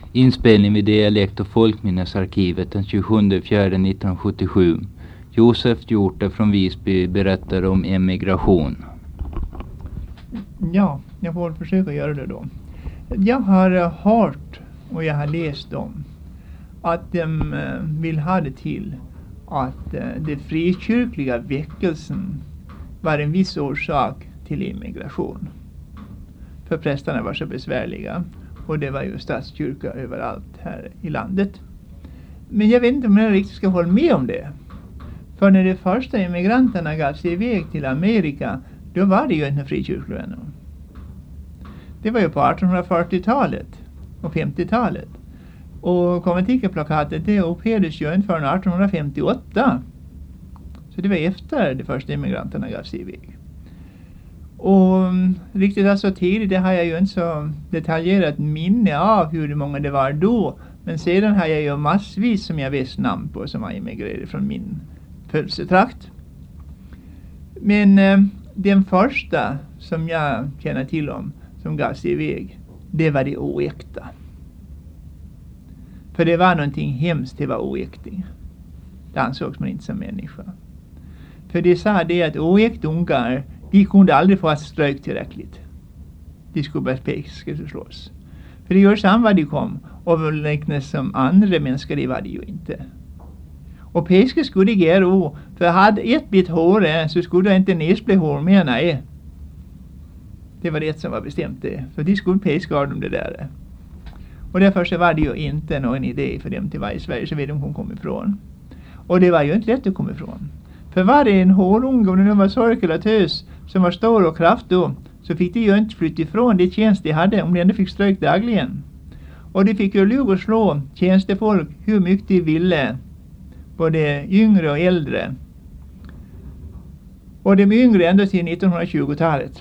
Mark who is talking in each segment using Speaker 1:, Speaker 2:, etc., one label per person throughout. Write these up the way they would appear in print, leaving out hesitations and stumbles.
Speaker 1: Inspelning vid Dialekt- och folkminnesarkivet den 27/4/1977. Josef Hjorte från Visby berättar om emigration.
Speaker 2: Ja, jag får försöka göra det då. Jag har hört och jag har läst om att de vill ha det till att det frikyrkliga väckelsen var en viss orsak till immigration. För prästerna var så besvärliga och det var ju statskyrka överallt här i landet. Men jag vet inte om jag riktigt ska hålla med om det. För när de första immigranterna gav sig iväg till Amerika, då var det ju inte frikyrkliga ännu. Det var ju på 1840-talet och 50-talet. Och konventikelplakatet det upphävdes ju inte förrän 1858. Så det var efter de första immigranterna gav sig iväg. Och riktigt alltså tidigt, det har jag ju inte så detaljerat minne av hur många det var då. Men sedan har jag ju massvis som jag vet namn på som har immigrerat från min födelsetrakt. Men den första som jag känner till om som gav sig iväg, det var det oäkta. För det var någonting hemskt, det var oäkting. Det ansågs man inte som människa. För det sa det att oäkta ungar, de kunde aldrig få ett strök tillräckligt. De skulle bara piskas och slås. För det gör samma vad de kom. Och liknande som andra människor, det var det ju inte. Och piskas skulle de göra. För hade ett bit hår så skulle det inte näst bli hår mer, nej. Det var det som var bestämt det. Så de skulle piska dem det där. Och därför så var det ju inte någon idé för dem till vara i Sverige så vet de hon kom ifrån. Och det var ju inte lätt att komma ifrån. För var det en hårunge, om det nu var sork eller tös, som var stor och kraftig, så fick de ju inte flytta ifrån det tjänst de hade om de ändå fick strök dagligen. Och de fick ju lov att slå tjänstefolk hur mycket de ville, både yngre och äldre. Och de yngre ända till 1920-talet.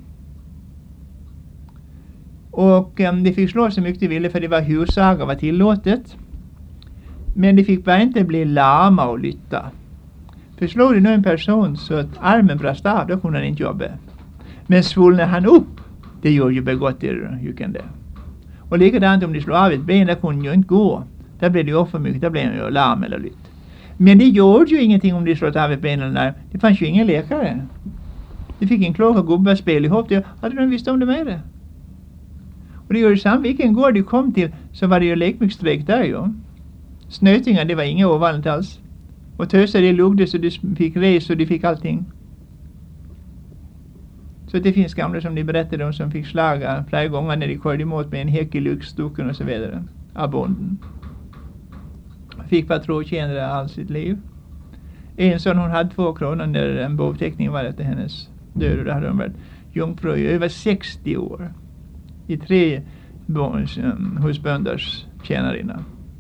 Speaker 2: Och de fick slå så mycket de ville för det var hussaga var tillåtet. Men de fick bara inte bli lama och lytta. För slog det nu en person så att armen brast av, då kunde han inte jobba. Men svullnade han upp, det gjorde ju begått i jukande. Och likadant om de slog av ett ben, där kunde ju inte gå. Där blev det ju för mycket, där blev han ju lam eller lytt. Men det gjorde ju ingenting om de slog av ett ben eller när. Det fanns ju ingen läkare. De fick en klok och gubbar spela ihop det. Hade de visst om det med det? Och det gjorde samma, vilken gård de kom till så var det ju lekmyggsträck där ju. Snötingar, det var inga ovanligt alls. Och tösar det lugde så de fick res och de fick allting. Så det finns gamla som de berättade om som fick slaga flera gånger när de körde emot med en häck i lyxstucken och så vidare. Av bonden. Fick patronstjänare all sitt liv. En sån hon hade 2 kronor när en bouppteckning var efter hennes död. Och då hade hon varit jungfru i över 60 år. I 3 husbönders tjänarinna.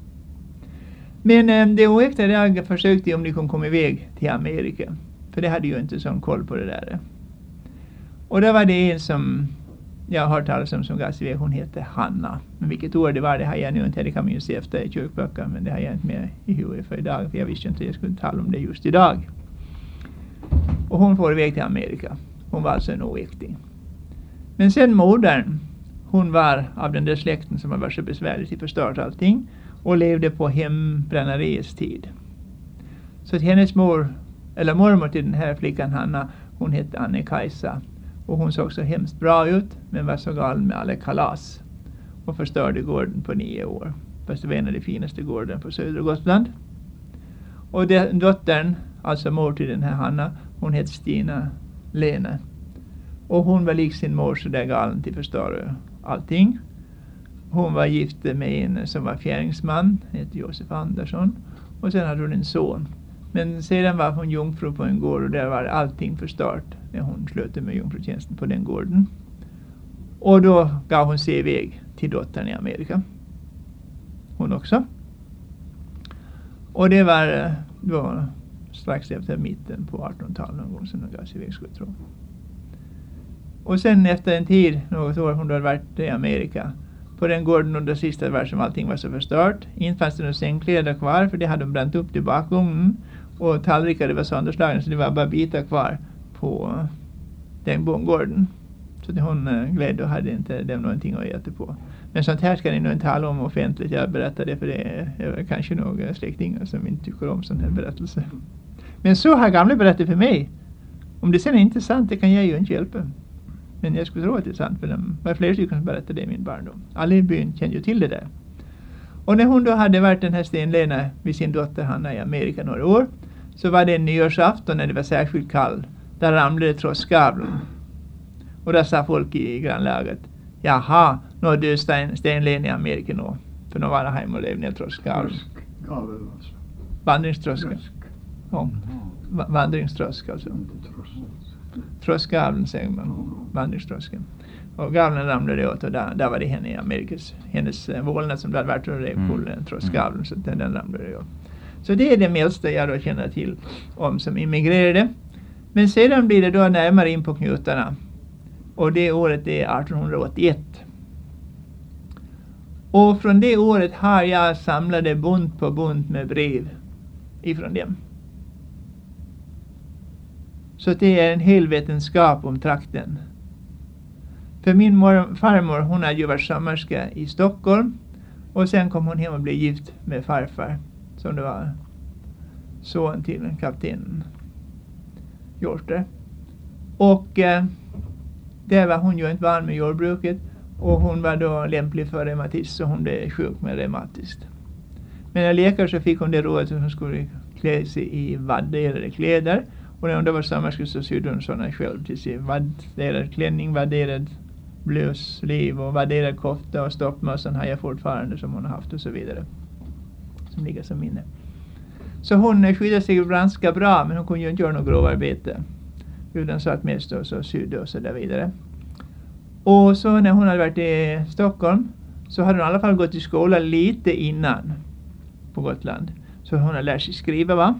Speaker 2: Men det oäkta jag försökte om de kunde komma iväg till Amerika. För det hade ju inte sån koll på det där. Och där var det en som jag har hört talas om som gav sig iväg. Hon hette Hanna. Men vilket år det var, det har jag nu inte. Det kan man ju se efter i kyrkböcker. Men det har jag inte med i huvudet för idag. För jag visste inte att jag skulle tala om det just idag. Och hon får iväg till Amerika. Hon var alltså en oäkting. Men sen modern. Hon var av den där släkten som var så besvärlig till förstört allting. Och levde på hembränneriets tid. Så att hennes mormor till den här flickan Hanna, hon hette Anne-Kajsa. Och hon såg så hemskt bra ut, men var så galen med alla kalas. Och förstörde gården på 9 år. Fast det var en av de finaste gården på södra Gotland. Och dottern, alltså mor till den här Hanna, hon hette Stina Lena. Och hon var lik sin mor så där galen till förstöra allting. Hon var gift med en som var fjärdingsman, hette Josef Andersson. Och sen hade hon en son. Men sedan var hon jungfru på en gård och där var allting förstört när hon slutade med jungfrutjänsten på den gården. Och då gav hon sig iväg till dottern i Amerika. Hon också. Och det var då strax efter mitten på 1800-talet någon gång som hon gav sig iväg, skulle jag tro. Och sen efter en tid, något år, hon hade varit i Amerika. På den gården under sista världen som allting var så förstört. Inte fanns det några sängkläder kvar för det hade de bränt upp i bakugnen. Och tallrikar det var sönderslagna så det var bara bitar kvar på den gården. Så det hon glädde och hade inte dem någonting att äta på. Men sånt här ska ni nog inte tala om offentligt. Jag berättar det för det är kanske några släktingar som inte tycker om sån här berättelse. Men så har gamla berättat för mig. Om det sen är inte sant, det kan jag ju inte hjälpa. Men jag skulle tro att det är sant, för de var flera stycken som berättade det i min barndom. Alla i byn känner ju till det där. Och när hon då hade varit den här Sten-Lena vid sin dotter Hanna i Amerika några år, så var det en nyårsafton när det var särskilt kall. Där ramlade trosskavlen. Och där sa folk i grannlaget, jaha, nu har du Sten-Lena i Amerika nu. För nu var det hemma och levde trosskavlen. Vandringströska. Ja, vandringströska alltså. Trosskavlen säger man, vandringströskan. Och gavlen ramlade åt och där var det henne i Amerikas, hennes vålnad som hade varit och rev på trosskavlen, så den ramlade åt. Så det är det äldsta jag då känner till om som immigrerade. Men sedan blir det då närmare in på knutarna. Och det året är 1881. Och från det året har jag samlade bunt på bunt med brev ifrån dem. Så det är en hel vetenskap om trakten. För min farmor, hon hade ju varit sömmerska i Stockholm. Och sen kom hon hem och blev gift med farfar. Som det var son till kaptenen Hjorter. Och där var hon ju inte van med jordbruket. Och hon var då lämplig för reumatism, så hon blev sjuk med reumatiskt. Men när läkare så fick hon det rådet att hon skulle klä sig i vadderade kläder. Och när hon då var sömmerska så sydde hon sådana själv till sig. Vadderad klänning, vadderad blus, liv och vadderad kofta och stoppmössan har jag fortfarande som hon har haft och så vidare. Som ligger som minne. Så hon skyddade sig ganska bra, men hon kunde ju inte göra något grovarbete. Utan satt mest och så sydde och så där vidare. Och så när hon hade varit i Stockholm så hade hon i alla fall gått i skola lite innan på Gotland. Så hon har lärt sig skriva, va?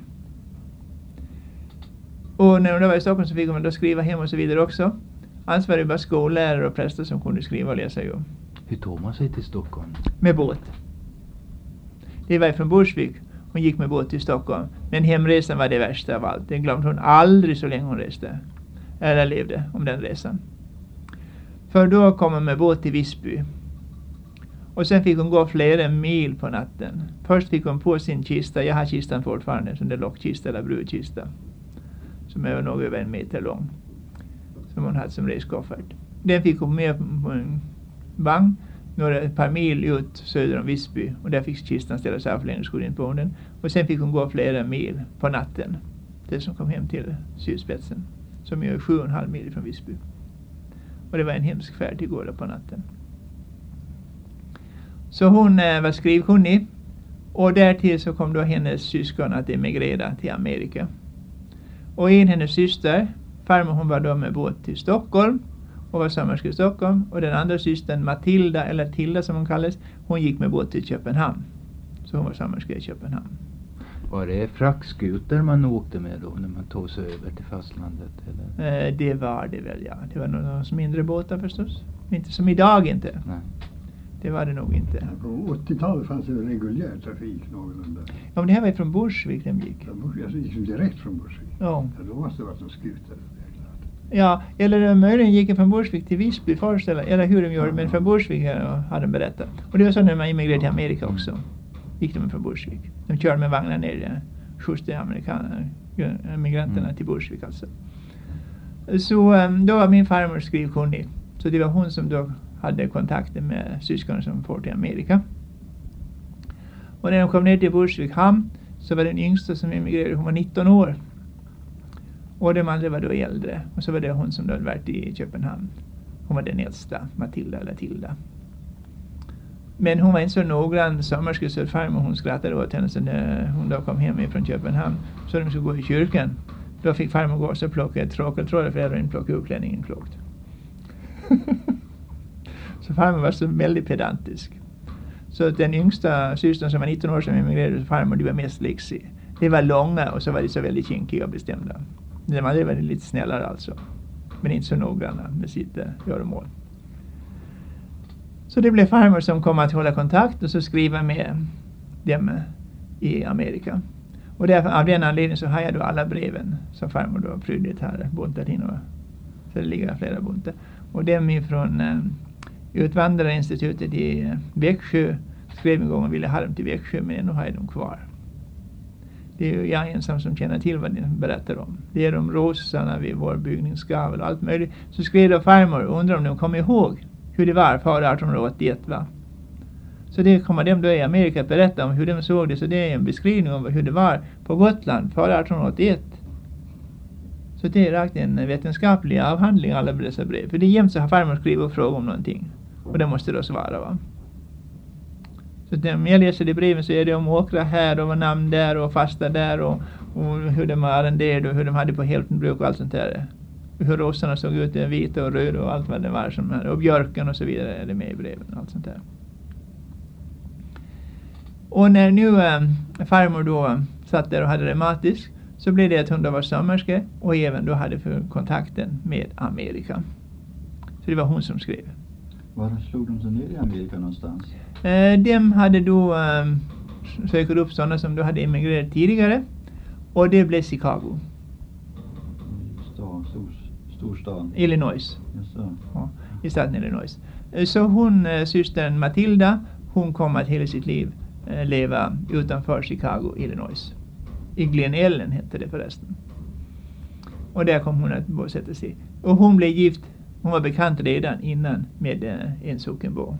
Speaker 2: Och när hon var i Stockholm så fick hon då skriva hem och så vidare också. Annars var det bara skollärare och präster som kunde skriva och läsa ju.
Speaker 1: Hur tog man sig till Stockholm?
Speaker 2: Med båt. Det var från Borsvik. Hon gick med båt till Stockholm. Men hemresan var det värsta av allt. Det glömde hon aldrig så länge hon reste. Eller levde om den resan. För då kom hon med båt till Visby. Och sen fick hon gå flera mil på natten. Först fick hon på sin kista. Jag har kistan fortfarande. Som det är lockkista eller brudkista. Som är nog över 1 meter lång. Som hon hade som reskoffert. Den fick hon med på en vagn. Ett par mil ut söder om Visby. Och där fick kistan ställa sig av för länge skulle in på den. Och sen fick hon gå flera mil på natten. Det som kom hem till sydspetsen. Som är 7,5 mil från Visby. Och det var en hemsk färd till går på natten. Så hon var skrivkunnig. Och därtill så kom då hennes syskon att emigrera till Amerika. Och en hennes syster, farmor, hon var då med båt till Stockholm. Och var sömmerska i Stockholm. Och den andra systern Matilda, eller Tilda som hon kallades, hon gick med båt till Köpenhamn. Så hon var sömmerska i Köpenhamn.
Speaker 1: Var det fraktskuter man åkte med då när man tog sig över till fastlandet? Eller?
Speaker 2: Det var det väl, ja. Det var några mindre båtar förstås. Inte som idag inte. Nej. Det var det nog inte.
Speaker 3: På 80-talet fanns det reguljär trafik någorlunda.
Speaker 2: Ja, men det här var ju från Borsvik den gick.
Speaker 3: Jag gick direkt från Borsvik.
Speaker 2: Ja.
Speaker 3: Då måste det varit någon skuter.
Speaker 2: Ja, eller möjligen gick från Borsvik till Visby föreställa, eller hur de gjorde, men från Borsvik hade de berättat. Och det var så när man immigrerade till Amerika också. Gick de från Borsvik. De körde med vagnar ner, skjutsade amerikaner, migranterna till Borsvik alltså. Så då var min farmor skrivkunnig. Så det var hon som då hade kontakter med syskon som får till Amerika. Och när de kom ner till Borsvik hamn så var den yngsta som immigrerade, hon var 19 år. Och de andra var då äldre. Och så var det hon som då hade varit i Köpenhamn. Hon var den äldsta, Matilda eller Tilda. Men hon var inte så noggrann sömmerska så farmor hon skrattade åt henne. Så när hon då kom hem från Köpenhamn så de skulle gå i kyrkan. Då fick farmor gå och så plocka ett tråkeltråd för att inte plocka upp klänningen klokt. Så farmor var så väldigt pedantisk. Så den yngsta systern som var 19 år som emigrerade farmor, det var mest lyxig. Det var långa och så var det så väldigt kinkiga och bestämda. De andra var lite snällare alltså. Men inte så noggranna med sitt göromål. Så det blev farmor som kom att hålla kontakt och så skriva med dem i Amerika. Och därför, av den anledningen så har jag då alla breven som farmor då prydligt här buntat in. Och, så det ligger flera buntar. Och dem ifrån Utvandrarinstitutet i Växjö skrev en gång och ville ha dem till Växjö, men ändå har de kvar. Det är ju jag ensam som känner till vad de berättar om. Det är de rosarna vid vår byggningsgavel och allt möjligt. Så skrev då farmor och undrar om de kommer ihåg hur det var före 1881, va? Så det kommer de då i Amerika att berätta om hur de såg det. Så det är en beskrivning om hur det var på Gotland före 1881. Så det är rakt en vetenskaplig avhandling alla dessa brev. För det är jämt så har farmor skrivit och frågat om någonting. Och det måste då svara, va? Så när jag läser de breven så är det om åkra här och namn där och fasta där och hur de arrenderade och hur de hade på hälftenbruk och allt sånt där. Och hur rosorna såg ut, vita och röda och allt vad det var som här. Och björken och så vidare är det med i breven och allt sånt där. Och när nu farmor då satt där och hade reumatisk så blev det att hon då var sömmerska och även då hade för kontakten med Amerika. Så det var hon som skrev.
Speaker 4: Var slog de sig ner i Amerika någonstans?
Speaker 2: De hade då sökt upp sådana som då hade emigrerat tidigare. Och det blev Chicago.
Speaker 4: Storstan.
Speaker 2: Illinois.
Speaker 4: Yes,
Speaker 2: ja, i staten Illinois. Så hon, systern Matilda, hon kom att hela sitt liv leva utanför Chicago, Illinois. I Glen Ellen hette det förresten. Och där kom hon att bosätta sig. Och hon blev gift. Hon var bekant redan innan med en sockenbo.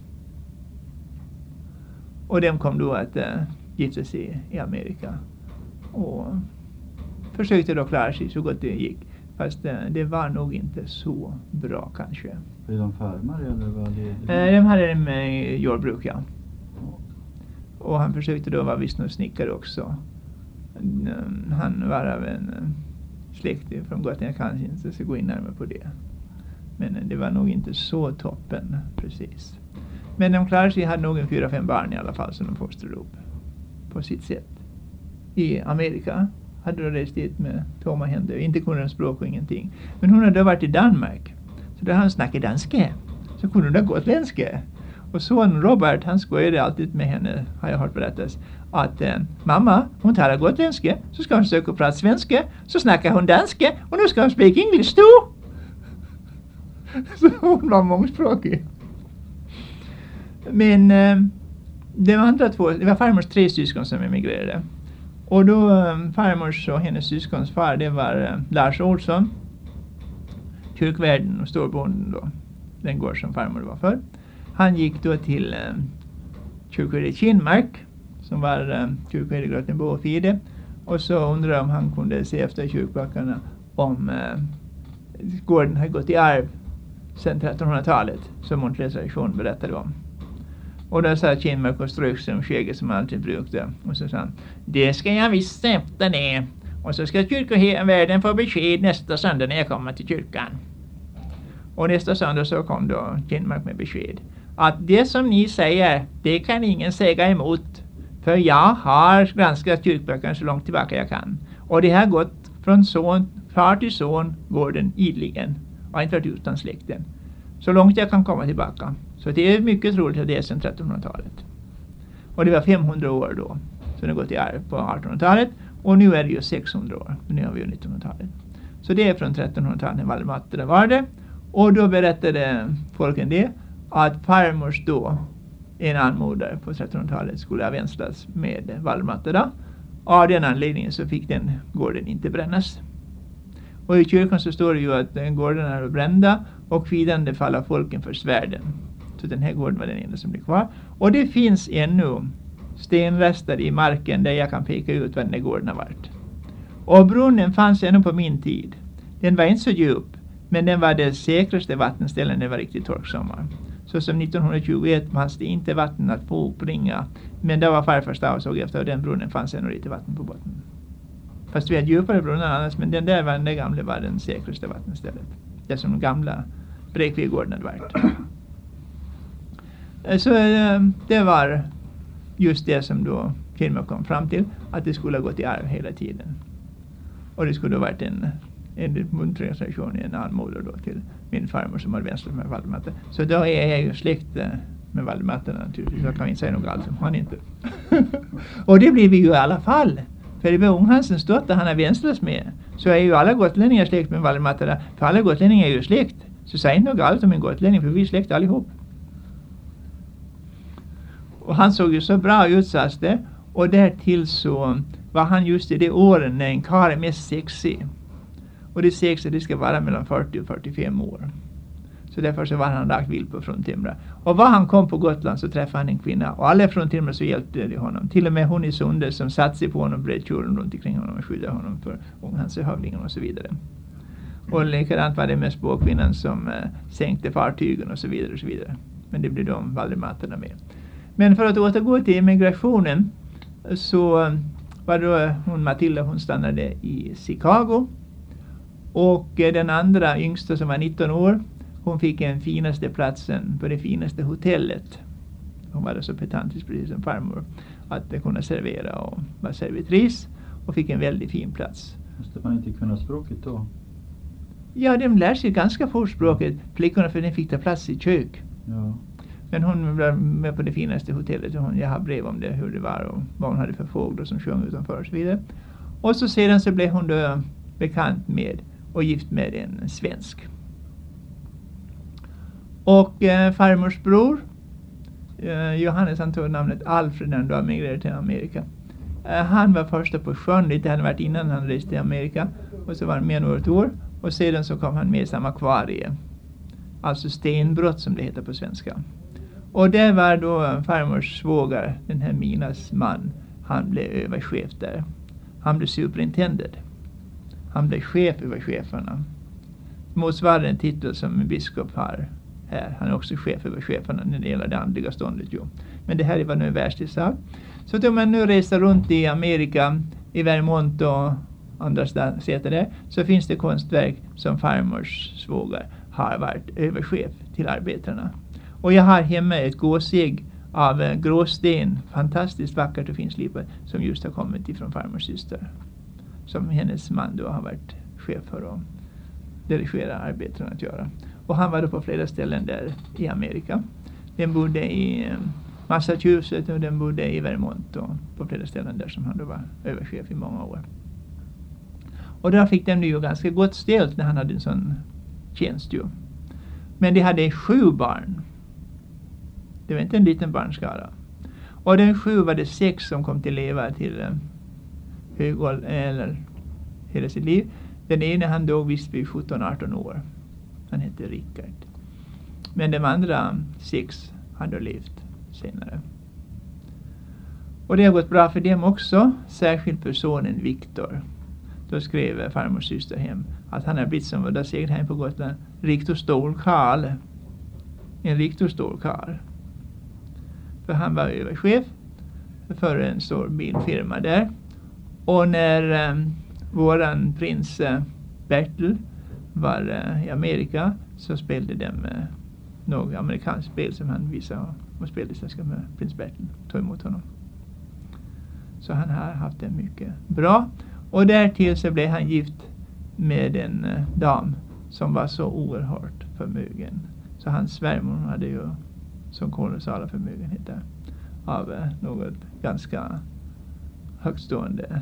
Speaker 2: Och de kom då att gifta sig i Amerika. Och försökte då klara sig så gott det gick. Fast det var nog inte så bra kanske.
Speaker 4: Är de farmare eller vad det?
Speaker 2: De hade en jordbruk, ja. Och han försökte då vara visst snickare också. Han var av en släkt från Gotland. Jag kan inte så gå in närmare på det. Men det var nog inte så toppen precis. Men de klarade sig, hade nog 4-5 barn i alla fall som de fostrade upp på sitt sätt. I Amerika hade de rest dit med tomma händer. Inte kunde de språk och ingenting. Men hon hade varit i Danmark. Så då han snackade danska. Så kunde hon då gotländska. Och son Robert, han skojade alltid med henne, har jag hört berättas. Att mamma, hon talar gotländska. Så ska hon söka prata svenska. Så snackar hon danska. Och nu ska hon speak English too. Så hon var mångspråkig. Men de andra två, det var farmors 3 syskon som emigrerade. Och då farmors och hennes syskons far, det var Lars Olsson, kyrkvärden och storbonden då, den gård som farmor var för. Han gick då till kyrkvärde Kinmark, som var kyrkvärde Grötenbo och Fide. Och så undrade om han kunde se efter kyrkböckerna om gården hade gått i arv sedan 1300-talet, som Montles tradition berättade om. Och då sa Kinmark och strök som skägget som alltid brukade. Och så sa han, det ska jag visst efter det. Och så ska kyrkovärden få besked nästa söndag när jag kommer till kyrkan. Och nästa söndag så kom då Kinmark med besked. Att det som ni säger, det kan ingen säga emot. För jag har granskat kyrkböckerna så långt tillbaka jag kan. Och det har gått från far till son gården idligen. Och inte varit utan släkten. Så långt jag kan komma tillbaka. Så det är mycket troligt att det är sedan 1300-talet. Och det var 500 år då. Så det har gått i arv på 1800-talet. Och nu är det ju 600 år. Nu har vi ju 1900-talet. Så det är från 1300-talet när Valdematta var det. Och då berättade folken det. Att farmors då, en anmodare på 1300-talet, skulle avvänslas med Valdematta. Av den anledningen så fick den gården inte brännas. Och i kyrkan så står det ju att gården är brända och kvidande faller folken för svärden. Så den här gården var den enda som blev kvar. Och det finns ännu stenrester i marken där jag kan peka ut vad den här gården har varit. Och brunnen fanns ännu på min tid. Den var inte så djup, men den var det säkraste vattenställen när det var riktigt torksommar. Så som 1921 fanns det inte vatten att få uppringa. Men det var farfars dag och såg efter och den brunnen fanns ännu lite vatten på botten. Fast vi hade djupare brunnar annars, men den där var den gamla var den säkraste vattenstället. Det som de gamla Bräkvigården hade varit. Så det var just det som då Kinmark kom fram till, att det skulle ha gått i arv hela tiden. Och det skulle ha varit en muntertradition, en anmodare då till min farmor som hade vänslat med Valdematta. Så då är jag ju släkt med Valdematta naturligtvis. Jag kan inte säga något alls om han inte. Och det blir vi ju i alla fall. För det var Unghansens dotter han har vänslats med. Så är ju alla gotlänningar släkt med Valdematta. För alla gotlänningar är ju släkt Så säg inte något galet om en gotlänning, för vi är släkt allihop. Och han såg ju så bra ut, sades det. Och därtill så var han just i det åren när en karl är mest sexig. Och det sägs att det ska vara mellan 40 och 45 år. Så därför så var han rakt vild på Fruntimmer. Och var han kom på Gotland så träffade han en kvinna. Och alla Fruntimmer så hjälpte de honom. Till och med hon i Sunde som satt sig på honom, bred kjolen runt omkring honom och skyddade honom för ånghanshövdingen och så vidare. Och likadant var det med spåkvinnan som sänkte fartygen och så vidare och så vidare. Men det blev de Valdematerna med. Men för att återgå till emigrationen så var då hon Matilda, hon stannade i Chicago. Och den andra yngsta som var 19 år, hon fick den finaste platsen på det finaste hotellet. Hon var så pedantisk precis som farmor att kunna servera och vara servitris och fick en väldigt fin plats.
Speaker 4: Måste man inte kunna språket då?
Speaker 2: Ja, de lär sig ganska fort språket, flickorna, för den fick ta plats i kök.
Speaker 4: Ja.
Speaker 2: Men hon var med på det finaste hotellet och jag har brev om det, hur det var och vad hon hade för fåglar som sjöng utanför och så vidare. Och så sedan så blev hon då bekant med och gift med en svensk. Och farmors bror, Johannes, han tog namnet Alfred när han då emigrerade till Amerika. Han var första på sjön, lite hade varit innan han reste till Amerika. Och så var han med något år. Och sedan så kom han med i samma akvarie. Alltså stenbrott som det heter på svenska. Och det var då farmors svåger, den här Minas man. Han blev överchef där. Han blev superintendent. Han blev chef över cheferna. Motsvarande en titel som en biskop har här. Han är också chef över cheferna när det gäller det andliga ståndet. Jo. Men det här var nu en världslig sak. Så då man nu reser runt i Amerika, i Vermont och andra säter där, så finns det konstverk som farmors svåger har varit överchef till arbetarna. Och jag har hemma ett gåsägg av gråsten, fantastiskt vackert och finslipat, som just har kommit ifrån farmors syster. Som hennes man då har varit chef för och dirigera arbetarna att göra. Och han var då på flera ställen där i Amerika. Den bodde i Massachusetts och den bodde i Vermont och på flera ställen där som han då var överchef i många år. Och där fick de ju ganska gott ställt när han hade en sån tjänst ju. Men de hade 7 barn. Det var inte en liten barnskara. Och den 7 var det 6 som kom till leva till hög ålder, eller hela sitt liv. Den ena han dog visst vid 17-18 år. Han hette Rickard. Men de andra 6 hade levt senare. Och det har gått bra för dem också. Särskilt för sonen Viktor. Då skrev farmors syster hem att han har blivit som vad där säger hem på Gotland. Riktigt stor karl. En riktigt stor karl. För han var överchef för en stor bilfirma där. Och när våran prins Bertil var i Amerika så spelade de något amerikanskt spel som han visade och spelade sällskap med prins Bertil. Tog emot honom. Så han har haft det mycket bra. Och därtill så blev han gift med en dam som var så oerhört förmögen. Så hans svärmor hade ju som kolossala förmögenheter av något ganska högstående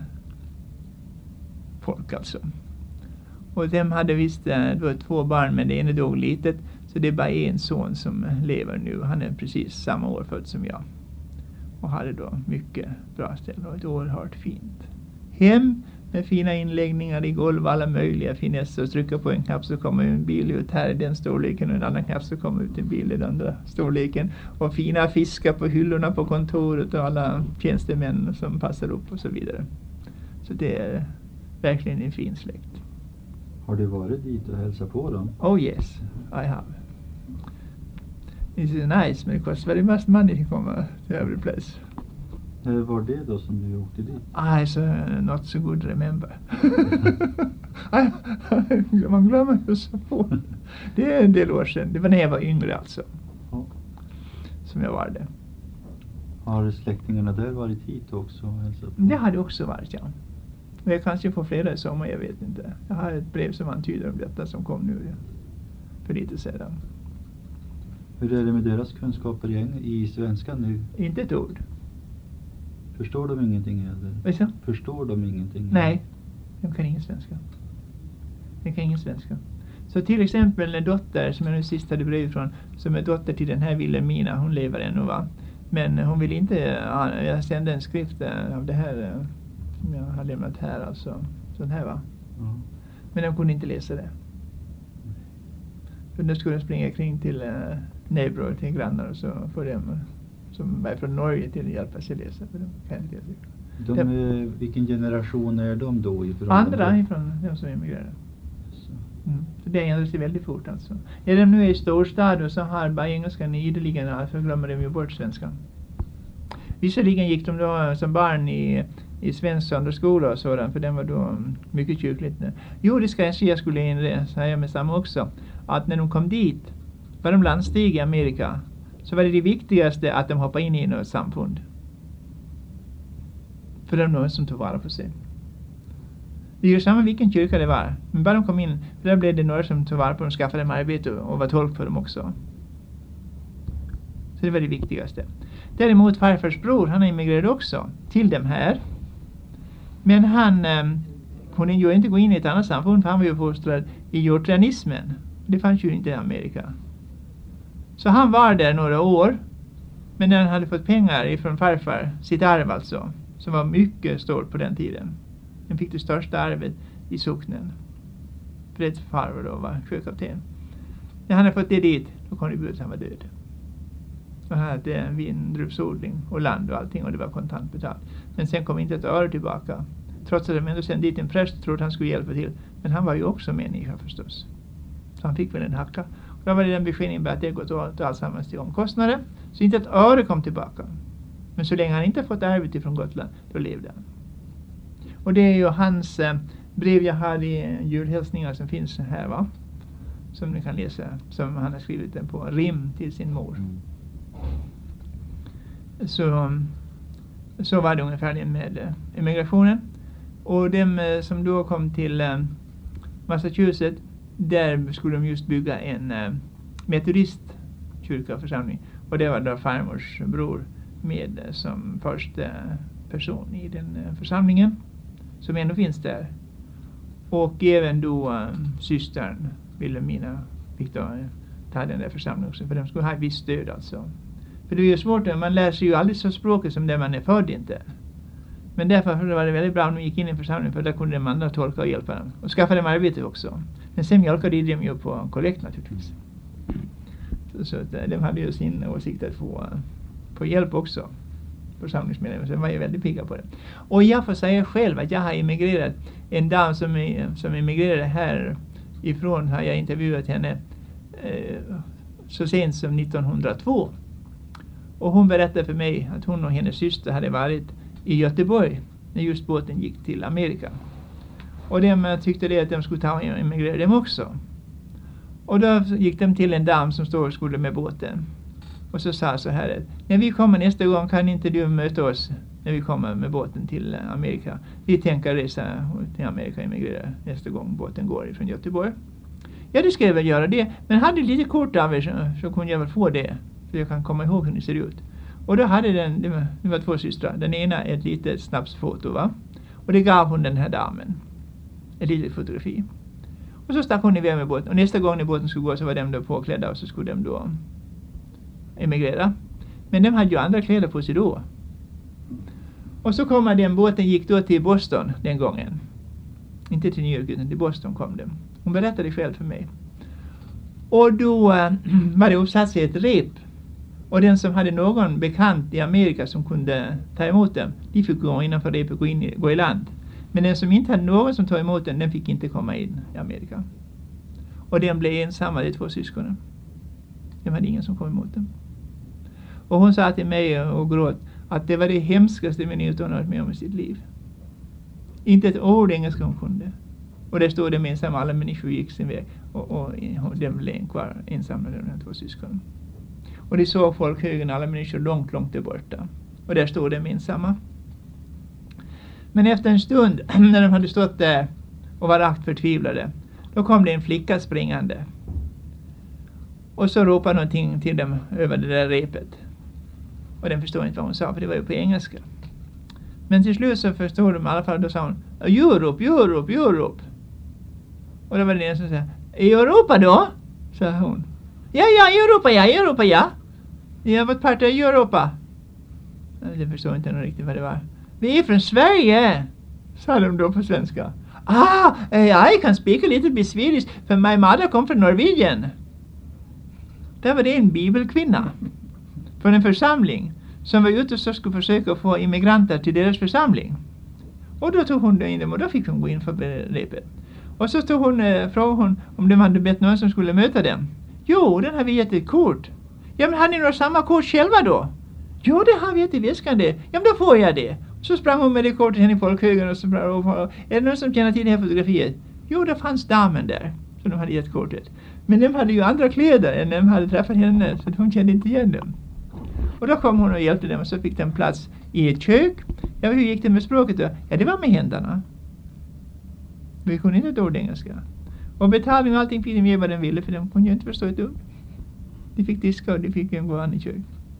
Speaker 2: folk alltså. Och de hade visst 2 barn, men det ena dog litet, så det är bara en son som lever nu. Han är precis samma år född som jag. Och hade då mycket bra ställe och ett oerhört fint hem med fina inläggningar i golv, alla möjliga finesser. Trycka på en knapp så kommer en bil ut här i den storleken och en annan knapp så kommer ut en bil i den andra storleken. Och fina fiskar på hyllorna på kontoret och alla tjänstemän som passar upp och så vidare. Så det är verkligen en fin släkt.
Speaker 4: Har du varit dit och hälsat på dem?
Speaker 2: Oh yes, I have. It's nice, but it costs very much money to come to every place.
Speaker 4: Var det då som du åkte dit?
Speaker 2: So not so good remember. Man glömmer ju så på. Det är en del år sedan. Det var när jag var yngre alltså.
Speaker 4: Ja.
Speaker 2: Som jag var det.
Speaker 4: Har släktingarna där varit hit också och hälsat på?
Speaker 2: Det hade också varit, ja. Och jag kanske får flera i sommar, jag vet inte. Jag har ett brev som antyder om detta som kom nu för lite sedan.
Speaker 4: Hur är det med deras kunskaper i svenska nu?
Speaker 2: Inte ett ord.
Speaker 4: Förstår de ingenting eller?
Speaker 2: Vad så?
Speaker 4: Förstår de ingenting?
Speaker 2: Nej, de kan ingen svenska. De kan ingen svenska. Så till exempel en dotter som jag nu sist hade brev från, som är dotter till den här Wilhelmina, hon lever ännu va. Men hon vill inte, jag sände en skrift av det här som jag har lämnat här, alltså sån här va. Men de kunde inte läsa det. För då skulle de springa kring till neighbor, till grannar och så får de som är från Norge till att hjälpa sig läsa, för de kan inte läsa.
Speaker 4: Vilken generation är de då ifrån?
Speaker 2: Andra ifrån de som emigrerade. Så det ändrar sig väldigt fort alltså. Är de nu i storstad och så har bara engelskan ideligen, så glömmer de ju bort svenskan. Visserligen gick de då som barn i svensk söndagsskola och sådant, för den var då mycket kyrkligt. Jo, det ska jag säga, skulle säga med samma också, att när de kom dit, var de landstig i Amerika, så var det viktigaste att de hoppade in i något samfund. För de någon som tog vara på sig. Det är ju samma vilken kyrka det var. Men bara de kom in, för där blev det några som tog vara på dem och skaffade dem arbete och var tolk för dem också. Så det var det viktigaste. Däremot farfars bror, han emigrerade också till dem här. Men han kunde ju inte gå in i ett annat samfund, för han var ju fostrad i jortranismen. Det fanns ju inte i Amerika. Så han var där några år. Men när han hade fått pengar ifrån farfar, sitt arv alltså, som var mycket stort på den tiden. Han fick det största arvet i socknen. För ett farfar då var sjökapten. När han hade fått det dit, då kom det ut att han var död. Och han hade vindruvsodling och land och allting, och det var kontantbetalt. Men sen kom inte ett öre tillbaka. Trots att de ändå sände dit en präst och trodde att han skulle hjälpa till. Men han var ju också människa förstås. Så han fick väl en hacka. Och då var det den beskeningen att det gått åt allsammans till omkostnader. Så inte ett öre kom tillbaka. Men så länge han inte fått arvet ifrån Gotland, då levde han. Och det är ju hans brev jag har i julhälsningar som finns här va. Som ni kan läsa. Som han har skrivit den på rim till sin mor. Så var det ungefär med emigrationen. Och de som då kom till Massachusetts, där skulle de just bygga en metodistkyrka och församling. Och det var då farmors bror med som första person i den församlingen. Som ändå finns där. Och även då systern Wilhelmina fick då ta den där församlingen också. För de skulle ha ett visst stöd alltså. För det är ju svårt, man lär sig ju aldrig så språket som där man är född inte. Men därför var det väldigt bra om de gick in i en församling, för där kunde de andra tolka och hjälpa dem. Och skaffa dem arbete också. Men sen mjölkade de ju på kollekt naturligtvis. Så att de hade ju sin åsikt att få hjälp också. Församlingsmedlemmar, så de var ju väldigt pigga på det. Och jag får säga själv att jag har emigrerat. En dam som emigrerade här ifrån har jag intervjuat henne så sent som 1902. Och hon berättade för mig att hon och hennes syster hade varit i Göteborg när just båten gick till Amerika. Och de tyckte det att de skulle ta och emigrera dem också. Och då gick de till en dam som stod och skulle med båten. Och så sa så här: när vi kommer nästa gång kan inte du möta oss när vi kommer med båten till Amerika. Vi tänker resa till Amerika och emigrera nästa gång båten går ifrån Göteborg. Ja, det ska jag väl göra det. Men hade lite kort av er så kunde jag väl få det. För jag kan komma ihåg hur det ser ut. Och då hade det var två systrar. Den ena ett litet snapsfoto va. Och det gav hon den här damen. Ett litet fotografi. Och så stack hon iväg med båten. Och nästa gång när båten skulle gå så var de då påklädda och så skulle de då emigrera. Men de hade ju andra kläder på sig då. Och så kom den båten gick då till Boston den gången. Inte till New York utan till Boston kom den. Hon berättade själv för mig. Och då var det uppsatt sig ett rep. Och den som hade någon bekant i Amerika som kunde ta emot dem, de fick gå innanför repet och gå i land. Men den som inte hade någon som tog emot den fick inte komma in i Amerika. Och den blev ensamma, de två syskonen. Det var ingen som kom emot dem. Och hon sa till mig och gråt att det var det hemskaste minut hon varit med om i sitt liv. Inte ett ord engelska hon kunde. Och där stod de ensamma, alla människor gick sin väg. Och de blev kvar ensamma, de här två syskonen. Och de såg folkhögen, alla människor långt, långt där borta. Och där stod de ensamma. Men efter en stund, när de hade stått där och var rakt förtvivlade, då kom det en flicka springande. Och så ropade någonting till dem över det där repet. Och den förstod inte vad hon sa, för det var ju på engelska. Men till slut så förstod de i alla fall, då sa hon Europe, Europe, Europe. Och då var det en som sa I Europa då? Sa hon. Ja, i Europa, ja. Jag var part i Europa. Det förstår inte någon riktigt vad det var. Vi är från Sverige, sa de då på svenska. I can speak a little bit Swedish, för my mother kom från Norwegian. Där var det en bibelkvinna från en församling som var ute och så skulle försöka få immigranter till deras församling. Och då tog hon in dem och då fick de gå in för repet. Och så frågade hon om de hade bett någon som skulle möta dem. Jo, den har vi gett ett kort. Ja, men har ni några samma kort själva då? Jo, det har vi gett i väskan det. Ja, men då får jag det. Så sprang hon med det kortet henne i folkhögen och så är det någon som känner till det här fotografiet? Jo, det fanns damen där som de hade gett kortet. Men de hade ju andra kläder än de hade träffat henne, så hon kände inte igen dem. Och då kom hon och hjälpte dem och så fick de plats i ett kök. Ja, hur gick det med språket då? Ja, det var med händerna. Vi kunde inte ett ord engelska. Och betalning och allting fick de ge vad de ville, för de kunde ju inte förstå ett ord. De fick diska och de fick gå an i kök.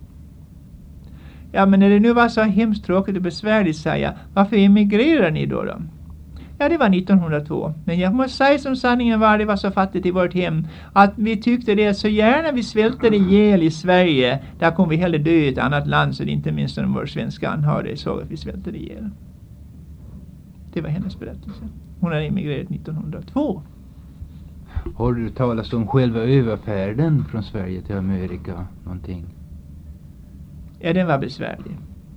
Speaker 2: Ja, men när det nu var så hemskt tråkigt och besvärligt, sa jag, varför emigrerar ni då? Ja, det var 1902. Men jag måste säga som sanningen var, det var så fattigt i vårt hem att vi tyckte det så gärna vi svältade ihjäl i Sverige. Där kom vi hellre dö i ett annat land, så det inte minst om vår svenska anhöriga såg att vi svältade ihjäl. Det var hennes berättelse. Hon hade emigrerat 1902.
Speaker 1: Har du talat om själva överfärden från Sverige till Amerika någonting?
Speaker 2: Ja, den var besvärlig.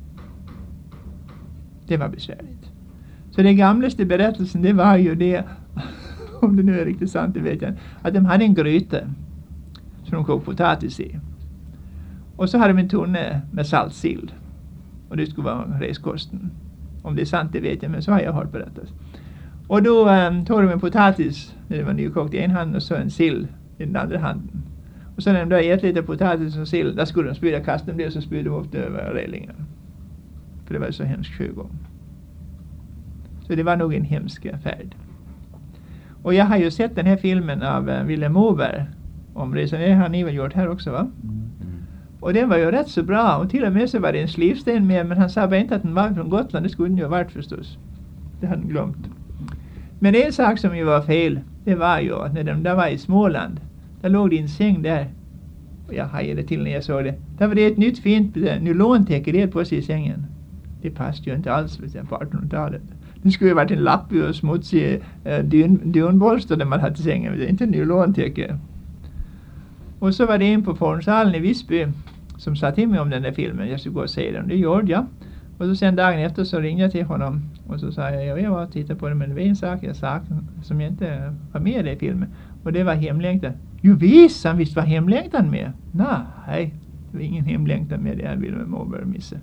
Speaker 2: Det var besvärligt. Så den gamlaste berättelsen, det var ju det, om det nu är riktigt sant, det vet jag, att de hade en gryte som de kokade potatis i. Och så hade de en tunne med saltsill. Och det skulle vara reskosten. Om det är sant, det vet jag, men så har jag hört berättas. Och då tog de en potatis, när det var nykokt, i en hand och så en sill i den andra handen. Och så när de då ätit lite potatis och sill, där skulle de spyda, kasta dem det och så spydde de upp det över relingen. För det var så hemskt sjögång. Så det var nog en hemsk färd. Och jag har ju sett den här filmen av Vilhelm Moberg om resan. Det har ni väl gjort här också, va? Och den var ju rätt så bra. Och till och med så var det en slivsten med, men han sa bara inte att den var från Gotland. Det skulle den ju ha varit förstås. Det hade han glömt. Men en sak som ju var fel, det var ju att när de där var i Småland, där låg det en säng där. Och jag hajade till när jag såg det. Där var det ett nytt fint nylontäcke det på sig i sängen. Det passade ju inte alls på 1800-talet. Det skulle ju varit en lappig och smutsig dunbolster där man hade till sängen. Det är inte nylontäcke. Och så var det en på Fornsalen i Visby som sa till mig om den där filmen. Jag skulle gå och se den. Det gjorde jag. Och så sen dagen efter så ringde jag till honom. Och så sa jag var och tittade på den. Men det var en sak jag sa som jag inte var med i den filmen. Och det var hemlängtan. Jo visst var hemlängtan med. Nej, det var ingen hemlängtan med det. Jag ville med Moberg missa.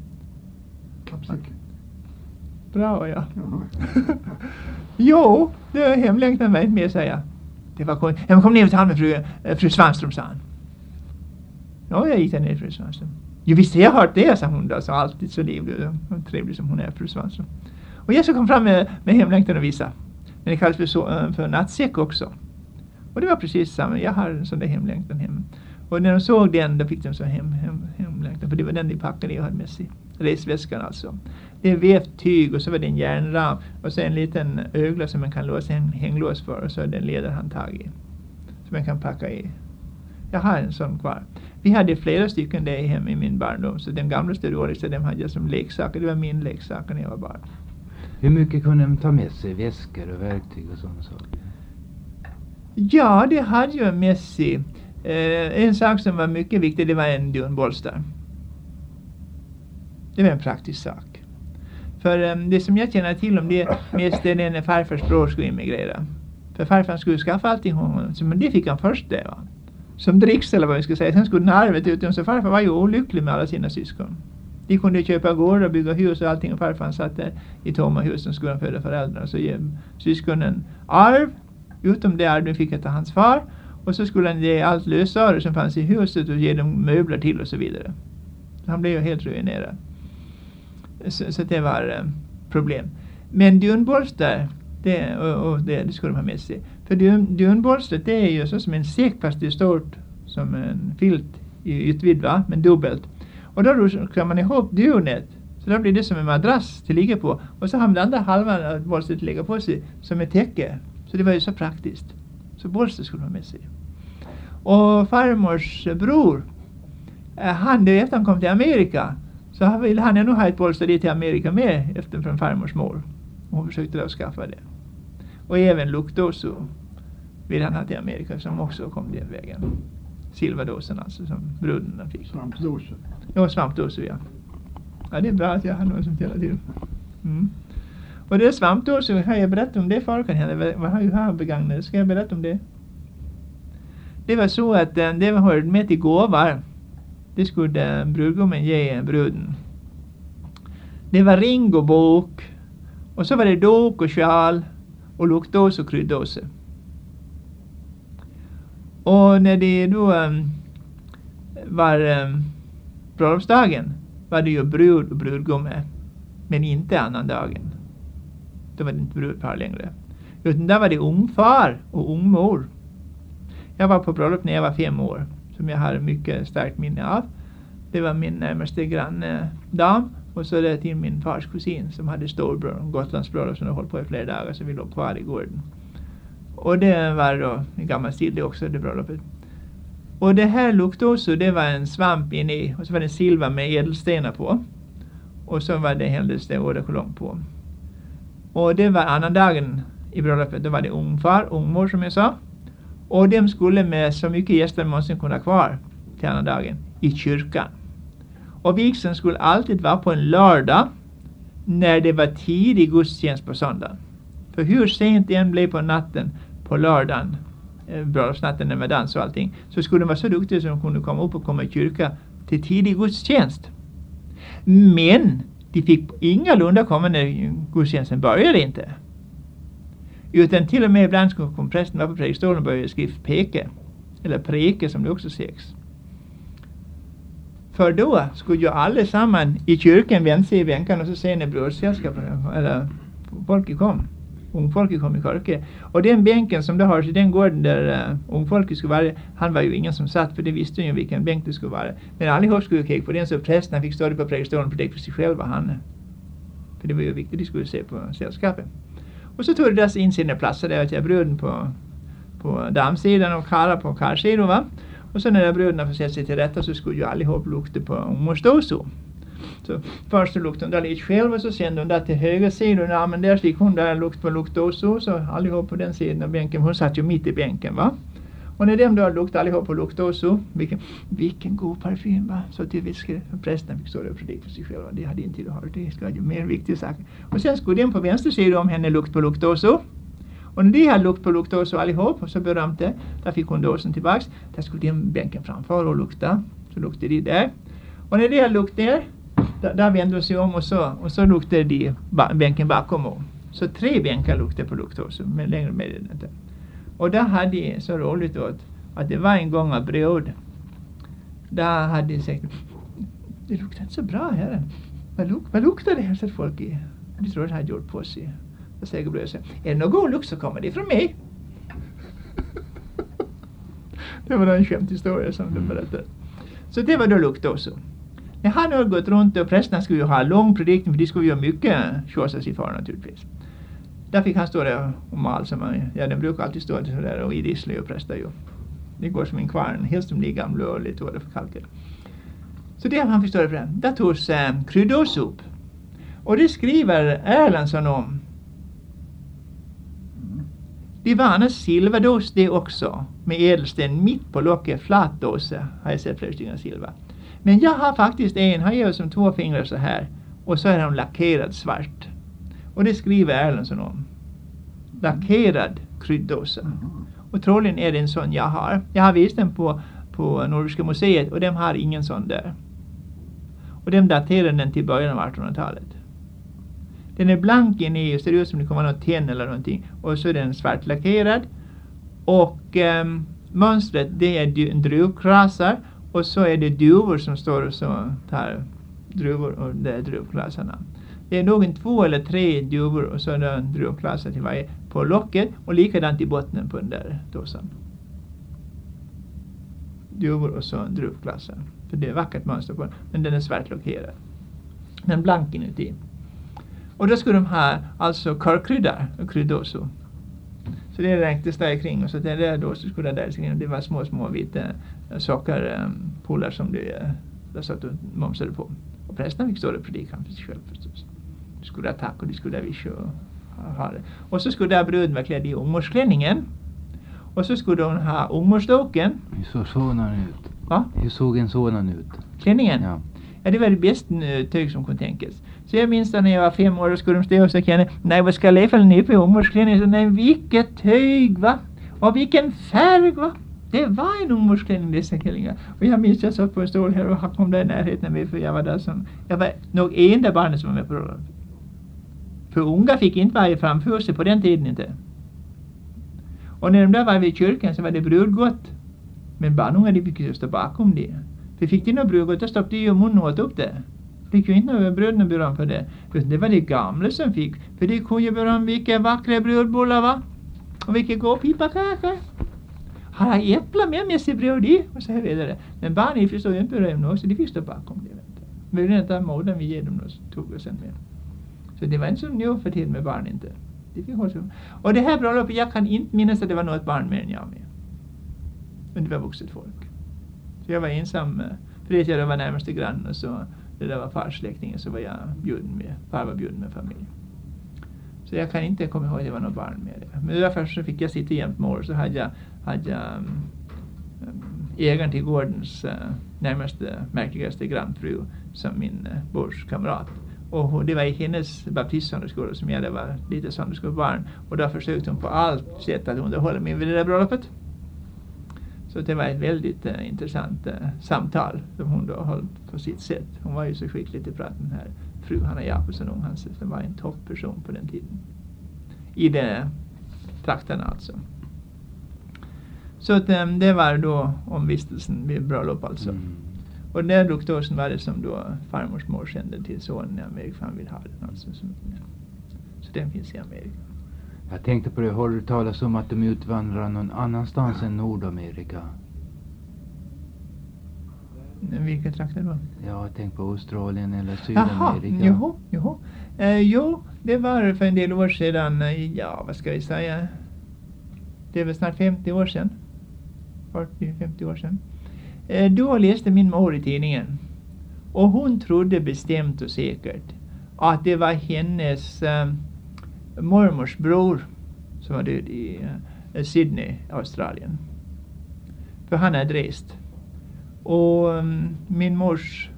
Speaker 2: Bra, ja. Jo, det var hemlängtan var inte med, säger jag. Det var konstigt. Jag kom ner till han med fru Svanström, sa han. Ja, jag gick där ner till fru Svanström. Jo, visst jag har hört det, sa hon då. Så alltid så livlig och trevlig som hon är, fru Svanström. Och jag så kom fram med hemlängtan och visa. Men det kallas för nattsäck också. Och det var precis samma. Jag har en sån där hemlängtan hem. Och när de såg den, då fick de så hemlängtan. För det var den de packade jag hade med sig. Resväskan alltså. Det är vävt tyg och så var det en järnram. Och så en liten ögla som man kan låsa en hänglås för. Och så är det en ledarhandtag i. Som man kan packa i. Jag har en sån kvar. Vi hade flera stycken där hemma i min barndom. Så den gamla större dem hade jag som leksaker. Det var min leksaker när jag var barn.
Speaker 1: Hur mycket kunde de ta med sig? Väskor och verktyg och sådana saker?
Speaker 2: Ja, det hade jag med sig. En sak som var mycket viktig, det var en dunbolster. Det var en praktisk sak. För det som jag känner till om det mest är när farfars bror skulle immigrera. För farfar skulle skaffa allting honom. Men det fick han först det, va? Som dricks eller vad vi ska säga. Sen skulle den arvet ut. Så farfar var ju olycklig med alla sina syskon. De kunde köpa gårdar och bygga hus och allting. Och farfar satt där i tomma hus som skulle föda föräldrar. Så ge syskonen arv. Utom det arv fick jag ta hans far. Och så skulle han ge allt lösöre som fanns i huset och ge dem möbler till och så vidare. Han blev ju helt ruinerad. Så det var problem. Men dunbolster, det skulle de ha med sig. För dunbolster, det är ju så som en säck fast det är stort som en filt i ytvidd, va? Men dubbelt. Och då kan man ihop dunet. Så då blir det som en madrass till ligga på. Och så har man den andra halvan av bolstret att lägga på sig som ett täcke. Så det var ju så praktiskt. Så bolster skulle ha med sig. Och farmors bror, han då efter han kom till Amerika, så ville han ännu ha ett bolster dit till Amerika med efter från farmors mor. Och hon försökte då skaffa det. Och även luktdåsor vill han ha till Amerika som också kom den vägen. Silverdåsen alltså som bruden fick.
Speaker 3: Svampdåsen.
Speaker 2: Ja, svampdåsor, ja. Ja, det är bra att jag har någon som täller till. Och det är svampdåsor, har jag berättat om det förut? Vad har jag begagnat? Ska jag berätta om det? Det var så att det var med till gåvar. Det skulle brudgummen ge bruden. Det var ring och bok. Och så var det dok och sjal. Och luktdås och krydddåse. Och när det då var bröllopsdagen var det ju brud och brudgumme. Men inte annan dagen. Då var det inte brudpar längre. Utan där var det ungfar och ungmor. Jag var på bröllop när jag var 5 år. Som jag har mycket starkt minne av. Det var min närmaste granndam. Och så det till min fars kusin som hade storbror. Gotlandsbröllop som höll på i flera dagar. Så vi låg kvar i gården. Och det var då en gammal stil det också, det bröllopet. Och det här luktdåsor, det var en svamp inne i. Och så var det silver med ädelstenar på. Och så var det hälldes åderkolong på. Och det var annan dagen i bröllopet. Då var det ungfar, ungmor som jag sa. Och de skulle med så mycket gäster man måste kunna kvar till annan dagen i kyrkan. Och vigseln skulle alltid vara på en lördag när det var tidig gudstjänst på söndag. För hur sent det än blev på natten på lördagen, bröllopsnatten när man dans och allting, så skulle de vara så duktiga som de kunde komma upp och komma i kyrka till tidig gudstjänst. Men de fick ingalunda komma när gudstjänsten började inte. Utan till och med ibland skulle prästen vara på predikstolen och börja skriva peke. Eller preke som det också sägs. För då skulle ju allesamman i kyrkan vända sig i bänken och så se när brödsällskapet eller folket kom. Ungfolket kom i kyrkan. Och den bänken som det har i den gården där ungfolket skulle vara, han var ju ingen som satt för det visste ju vilken bänk det skulle vara. Men allihop skulle kika på den så prästen fick stå på predikstolen och predika för sig själva han. För det var ju viktigt, de skulle se på sällskapet. Och så tog det dess in sina platser där att jag bruden på damsidan och karlar på karlsidan va. Och så när bröderna får sätta sig till rätta så skulle ju allihop lukta på ungmorståsor. Så först så luktade hon där lite själv och så sände hon där till höger sidan. Ja, men där fick hon där lukt på luktdåsor så allihop på den sidan av bänken. Hon satt ju mitt i bänken va. Och när de då luktade allihop på luktdåsor. Vilken god parfym va. Så till viskade prästen fick stå där och predika för sig själva. Det hade inte tid att höra. Det skulle ju mer viktiga saker. Och sen skulle den på vänster sidan om henne lukt på luktdåsor. Och när de hade lukt på luktdåsor allihop och så berömte, där fick hon dåsen tillbaks. Där skulle den bänken framför och lukta. Så luktade de där. Och när de hade lukt där vände de sig om och så luktade de bänken bakom. Så 3 bänkar luktade på luktdåsor, men längre med det inte. Och där hade de så roligt åt att det var en gång av bröd. Där hade de sagt, det luktar inte så bra här. Vad luktar det här så att folk i? De tror att det hade gjort på sig. Jag säger bröd så är det någon god lukt så kommer det från mig. Det var en skämthistoria som de berättade. Så det var då luktdåsor. När han hade gått runt och prästerna skulle ju ha lång predikning för de skulle ju ha mycket tjåsa sig för naturligtvis. Där fick han stå där och mal som den brukar alltid stå där och idissla och prästa ju. Det går som en kvarn, helst om det är gamla och lite året för kalket. Så det han fick stå där för den. Där togs krydddåsup. Och det skriver Erlandsson om. Det var annars silverdås det också. Med ädelsten mitt på locket, flatdåse har jag sett flera stycken silver. Men jag har faktiskt en, har jag som 2 fingrar så här. Och så är den lackerad svart. Och det skriver Erlandsson om. Lackerad krydddåsa. Och troligen är det en sån jag har. Jag har visat den på Nordiska museet och de har ingen sån där. Och de daterar den till början av 1800-talet. Den är blank inne i och ser ut som det kommer något tenn eller någonting. Och så är den svartlackerad. Och mönstret det är druvkrasar. Och så är det duvor som står och så tar druvor och det är druvkrasarna. Det är nog 2 eller 3 duvor och så är det en druvkrasar till varje på locket. Och likadant i botten på den där dåsan. Duvor och så en druvkrasar. För det är vackert mönster på den. Men den är svartlackerad. Den blank inuti. Och då skulle de ha alltså korvkryddar och krydddåsor. Så Så det ränktes där kring och så det där då så skulle det där kring och det var små vita sockerpullar som det satt och momsade på. Och prästen fick stå och predika för sig själv förstås. De skulle ha tack och de skulle ha vish och ha det. Och så skulle där bruden vara klädd i ungmorsklänningen. Och så skulle hon ha ungmorsdoken.
Speaker 1: Hur såg sådan ut?
Speaker 2: Va?
Speaker 1: Hur såg en sådan ut?
Speaker 2: Klänningen?
Speaker 1: Ja.
Speaker 2: Ja, det var det bästa tyg som kunde tänkas. Så jag minns när jag var 5 år och skulle de stå och säga henne, nej vad ska jag lägga för en på ungmorsklänningen? Så nej, vilket tyg va? Och vilken färg va? Det var en ungmorsklänning dessa klänningar. Och jag minns jag satt på en stol här och kom där i närheten med för jag var där som, jag var nog enda barnet som var med på bröllopet. För unga fick inte vara framför sig på den tiden inte. Och när de där var vid kyrkan så var det brudgott. Men barnungar de fick ju stå bakom det. För fick de några brudgott, då stoppade de ju munnen och åt upp det. Fick ju inte några bröderna beröm för det. Utan det var det gamla som fick. För det kunde ju beröm vilka vackra brudbullar va. Och vilka gåpipakakor. Har jag äppla med sig bröd i? Och så här vidare. Men barnen förstår ju inte beröm nog så de fick stå bakom det. Men det är inte moden vi ger dem och tog oss sen med. Så det var inte som nu för tid med barn inte. Det fick hålla. Och det här bröllopet, jag kan inte minnas att det var något barn mer än jag med. Men det var vuxet folk. Så jag var ensam, för det jag var närmaste grann och så det där var farsläktingen så var jag bjuden med, far var bjuden med familj. Så jag kan inte komma ihåg att det var något barn med det. Men därför så fick jag sitta jämt med år så hade jag ägaren till gårdens närmaste märkligaste grannfru som min bordskamrat. Och det var i hennes baptistsöndagsskola som jag var lite söndagsskolebarn. Och då försökte hon på allt sätt att underhålla mig vid det där bröllopet. Så det var ett väldigt intressant samtal som hon då höll på sitt sätt. Hon var ju så skicklig till praten här. Fru Hanna Jakobsson, som var en toppperson på den tiden. I de trakterna alltså. Så att, det var då omvistelsen vid bröllop alltså. Och den doktorsen var det som då farmors mor sände till sonen i Amerika för han vill ha den alltså. Så den finns i Amerika.
Speaker 1: Jag tänkte på det, har du talat om att de utvandrar någon annanstans än Nordamerika?
Speaker 2: Vilka trakter då?
Speaker 1: Ja, jag tänkte på Australien eller Sydamerika.
Speaker 2: Jaha. Jo, det var för en del år sedan, ja vad ska vi säga, det är väl snart 50 år sedan. 40-50 år sedan. Då läste min mor i tidningen. Och hon trodde bestämt och säkert att det var hennes mormors bror som var död i Sydney, Australien. För han hade rest. Och min mormors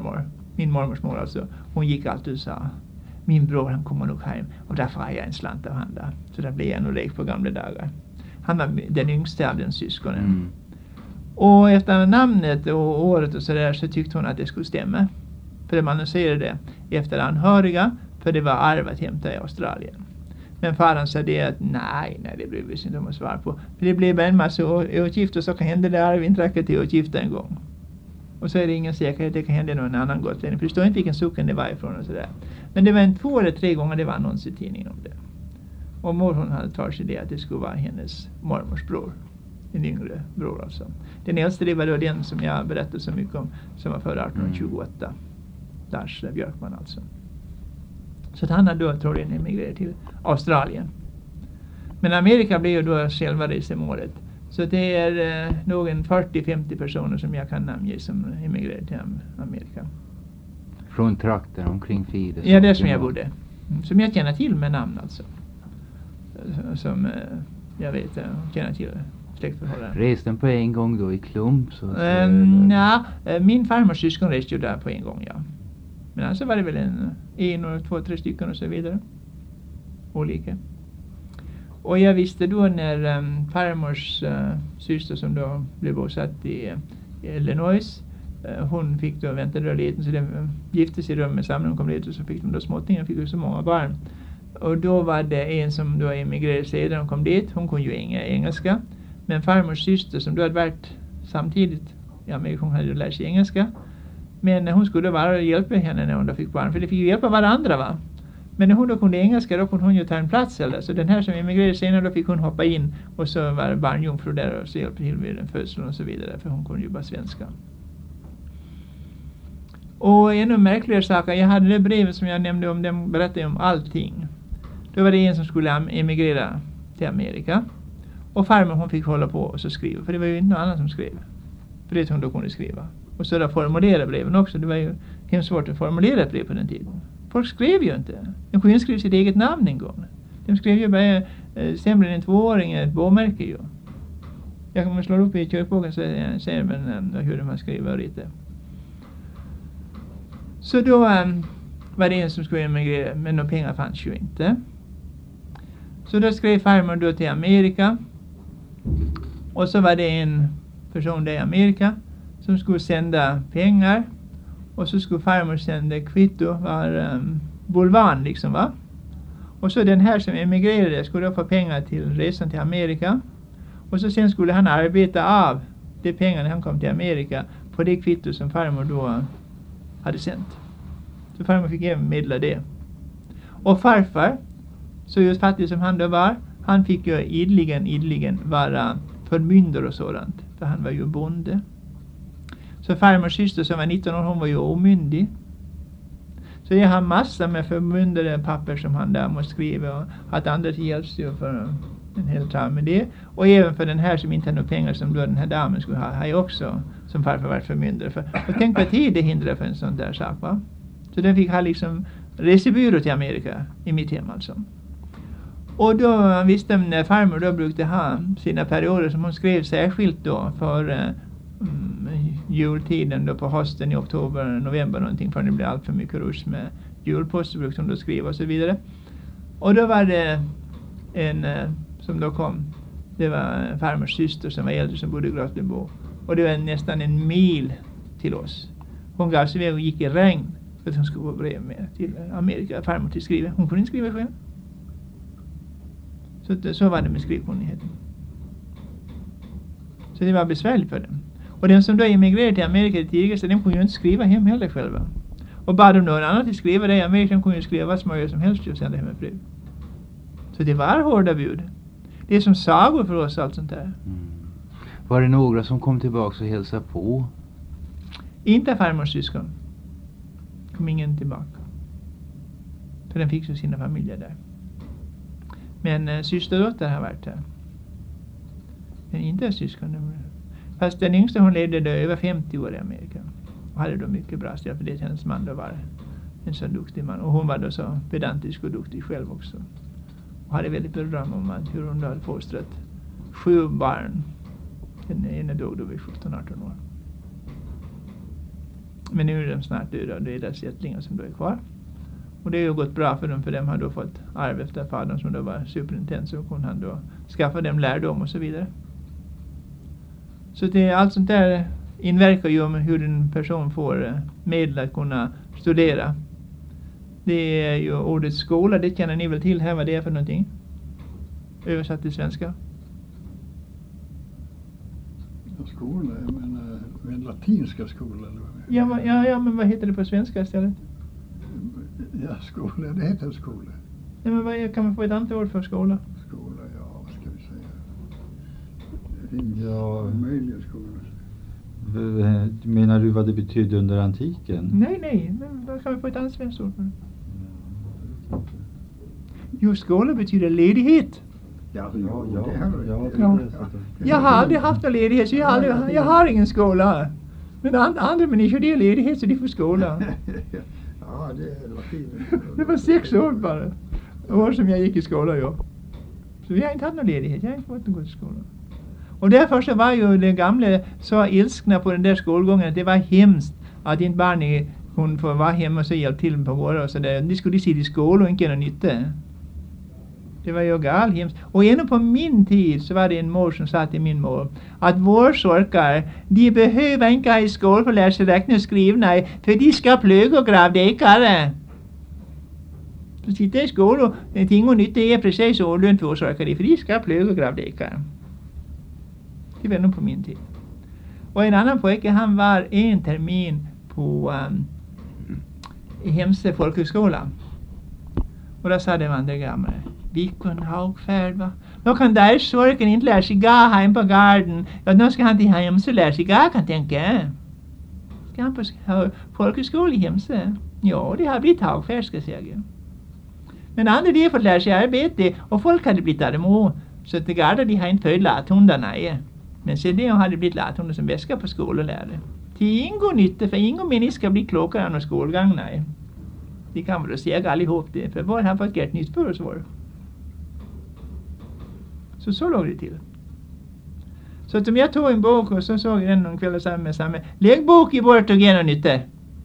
Speaker 2: mor alltså, hon gick alltid och sa, min bror han kommer nog hem och därför har jag en slant av han där. Så det blev en och lek på gamla dagar. Han var den yngste av den syskonen. Och efter namnet och året och sådär så tyckte hon att det skulle stämma. För man annonserade det efter anhöriga, för det var arv att hämta i Australien. Men faren sa det att nej, det bryr vi sig inte om att svara på. För det blev en massa utgifter så kan hända det arv inte räcker till utgifter en gång. Och så är det ingen säkerhet, det kan hända någon annan gotlänning. För det står inte vilken socken det var ifrån och sådär. Men det var 2 eller 3 gånger det var annons i tidningen om det. Och mor hon hade tagit sig det att det skulle vara hennes mormors bror. En yngre bror alltså. Den äldste det var då den som jag berättade så mycket om som var född 1828. Lars Björkman alltså. Så att han hade då troligen emigrerat till Australien. Men Amerika blev ju då själva resemålet. Så det är nog en 40-50 personer som jag kan namnge som emigrerade till Amerika.
Speaker 1: Från trakten omkring Fides?
Speaker 2: Ja, det är som jag bodde. Som jag känner till med namn alltså. Som jag vet känner till släktförhållanden.
Speaker 1: Reste den på en gång då i klump?
Speaker 2: Min farmors syskon reste ju där på en gång, ja. Men alltså var det väl en och 2, 3 stycken och så vidare. Olika. Och jag visste då när farmors syster som då blev bosatt i Illinois, hon fick då vänta då liten så de gifte sig i rummet samman och kom dit och så fick de då småttningar och fick ju så många barn. Och då var det en som då emigrerade sedan och kom dit, hon kunde ju inga engelska. Men farmors syster som då hade varit samtidigt i Amerika, hon hade ju lärt sig engelska. Men hon skulle bara hjälpa henne när hon då fick barn, för det fick ju hjälpa varandra va. Men när hon då kunde engelska då kunde hon ju ta en plats eller så den här som emigrerade senare då fick hon hoppa in och så var barnjungfru där och så hjälpte till vid den födseln och så vidare för hon kunde ju bara svenska. Och ännu märkligare saker, jag hade det brevet som jag nämnde om, den berättade om allting. Då var det en som skulle emigrera till Amerika. Och farmor hon fick hålla på och så skriva. För det var ju inte någon annan som skrev. För det hon då kunde skriva. Och så där formulera breven också. Det var ju hemskt svårt att formulera ett brev på den tiden. Folk skrev ju inte. De kunde skriva sitt eget namn en gång. De skrev ju bara sämre än en 2-åring ett båmärke ju. Jag kommer slå upp i kyrkboken så ser man hur de har skrivit och lite. Så då var det en som skulle emigrera, men några pengar fanns ju inte. Så då skrev farmor då till Amerika. Och så var det en person där i Amerika som skulle sända pengar. Och så skulle farmor sända kvitto var bulvan liksom va. Och så den här som emigrerade skulle då få pengar till resan till Amerika. Och så sen skulle han arbeta av de pengarna när han kom till Amerika på det kvitto som farmor då hade sänt. Så farmor fick även meddela det. Och farfar, så just fattig som han då var, han fick ju idligen vara förmyndare och sådant. För han var ju bonde. Så farmors syster som var 19 år, hon var ju omyndig. Så jag har massa med förmyndare papper som han där måste skriva. Och att andra till hjälps ju för en hel tag med det. Och även för den här som inte hade några pengar som då den här damen skulle ha. Har jag också som farfar varit förmyndare för. Och tänk vad tid det hindrar för en sån där sak va. Så den fick ha liksom resebyrå till Amerika i mitt hem alltså. Och då visste man när farmor då brukade ha sina perioder som hon skrev särskilt då för jultiden då på hösten i oktober, november någonting för det blev allt för mycket rush med julpost så brukade hon då skriva och så vidare. Och då var det en som då kom, det var farmors syster som var äldre som bodde i Grötlebo. Och det var nästan en mil till oss. Hon gav sig iväg och gick i regn för att hon skulle få brev med till Amerika, farmor till skriva. Hon kunde inte skriva själv. Så var det med skrivkunnigheten. Så det var besvärligt för dem. Och den som då emigrerade till Amerika tidigare, så de kunde ju inte skriva hem heller själva. Och bara de någon annan till skriva det i Amerika, de kunde ju skriva vad som helst och sända hem ett brev. Så det var hårda bud. Det är som sagor för oss allt sånt där.
Speaker 1: Mm. Var det några som kom tillbaka och hälsade på?
Speaker 2: Inte farmors syskon. Kom ingen tillbaka. För den fick ju sina familjer där. Men systerdotter har varit här. Men inte syskon. Fast den yngsta hon levde då över 50 år i Amerika. Och hade då mycket bra stöd för det hennes man då var en så duktig man. Och hon var då så pedantisk och duktig själv också. Och hade väldigt beröm om att hur hon då hade fostrat 7 barn. Den ena dog då vid 17-18 år. Men nu är de snart döda och det är deras ättlingar som då är kvar. Och det har ju gått bra för dem har då fått arv efter fadern som då var superintens och kunde han då skaffa dem lärdom och så vidare. Så det allt sånt där inverkar ju om hur en person får medel att kunna studera. Det är ju ordet skola, det känner ni väl till här vad det är för någonting? Översatt till svenska.
Speaker 3: Ja, skola, jag menar en latinska skola eller vad?
Speaker 2: Ja, men vad heter det på svenska istället?
Speaker 3: Ja, skola, det heter skola.
Speaker 2: Ja, men vad kan man få ett annat ord för skola?
Speaker 3: Skola, ja, vad ska vi säga? Det finns möjliga skolor.
Speaker 4: Menar du vad det betydde under antiken?
Speaker 2: Nej, men vad kan vi få ett annat svenskt ord för? Jo, skola betyder ledighet.
Speaker 3: Ja.
Speaker 2: Jag har aldrig haft någon ledighet så jag har ingen skola. Men andra människor det är ledighet så de får skola.
Speaker 3: Ja, det är latin.
Speaker 2: Det var 6 år bara. År som jag gick i skolan, ja. Så vi har inte haft någon ledighet. Jag har inte fått gå till skolan. Och därför så var ju den gamla så ilskna på den där skolgången att det var hemskt att inte barnen kunde få vara hemma och så hjälpa till på våra och så där. De skulle sitta i skolan och inte göra nytta. Det var ju hemskt. Och ännu på min tid så var det en mor som sa till min mor att vår sorkar, de behöver inte ha i skolan för att lära sig räkna och skriva, nej, för de ska plöga och gravdekare. Så sitter i skolan och ting och nytt är precis så lönt för sorkar, för de ska plöga och gravdekare. Det var nog på min tid. Och en annan pojke, han var en termin på Hemse folkhögskola. Och då sa de andra gamla, vilken hagfärd va? Nå kan där sorken inte lära sig gå hem på garden. Ja, nu ska han till Hemse lära sig gå, kan tänka. Ska han på folkhögskola i Hemse? Ja, det har blivit hagfärd ska jag säga. Men andra de har fått lära sig arbete och folk hade blivit armo. Så att det garda de har inte följt lathundar, nej. Men sen det hade blivit lathundar som väska på skolelärare. Till ingen nytta, för ingen människa ska bli klokare än skolgång, nej. De kan väl säga allihop det, för var han fått ett nytt försvar. Så låg det till. Så att om jag tog en bok och så såg jag den någon kväll och samma. Lägg bok i bort och ge någon nytta.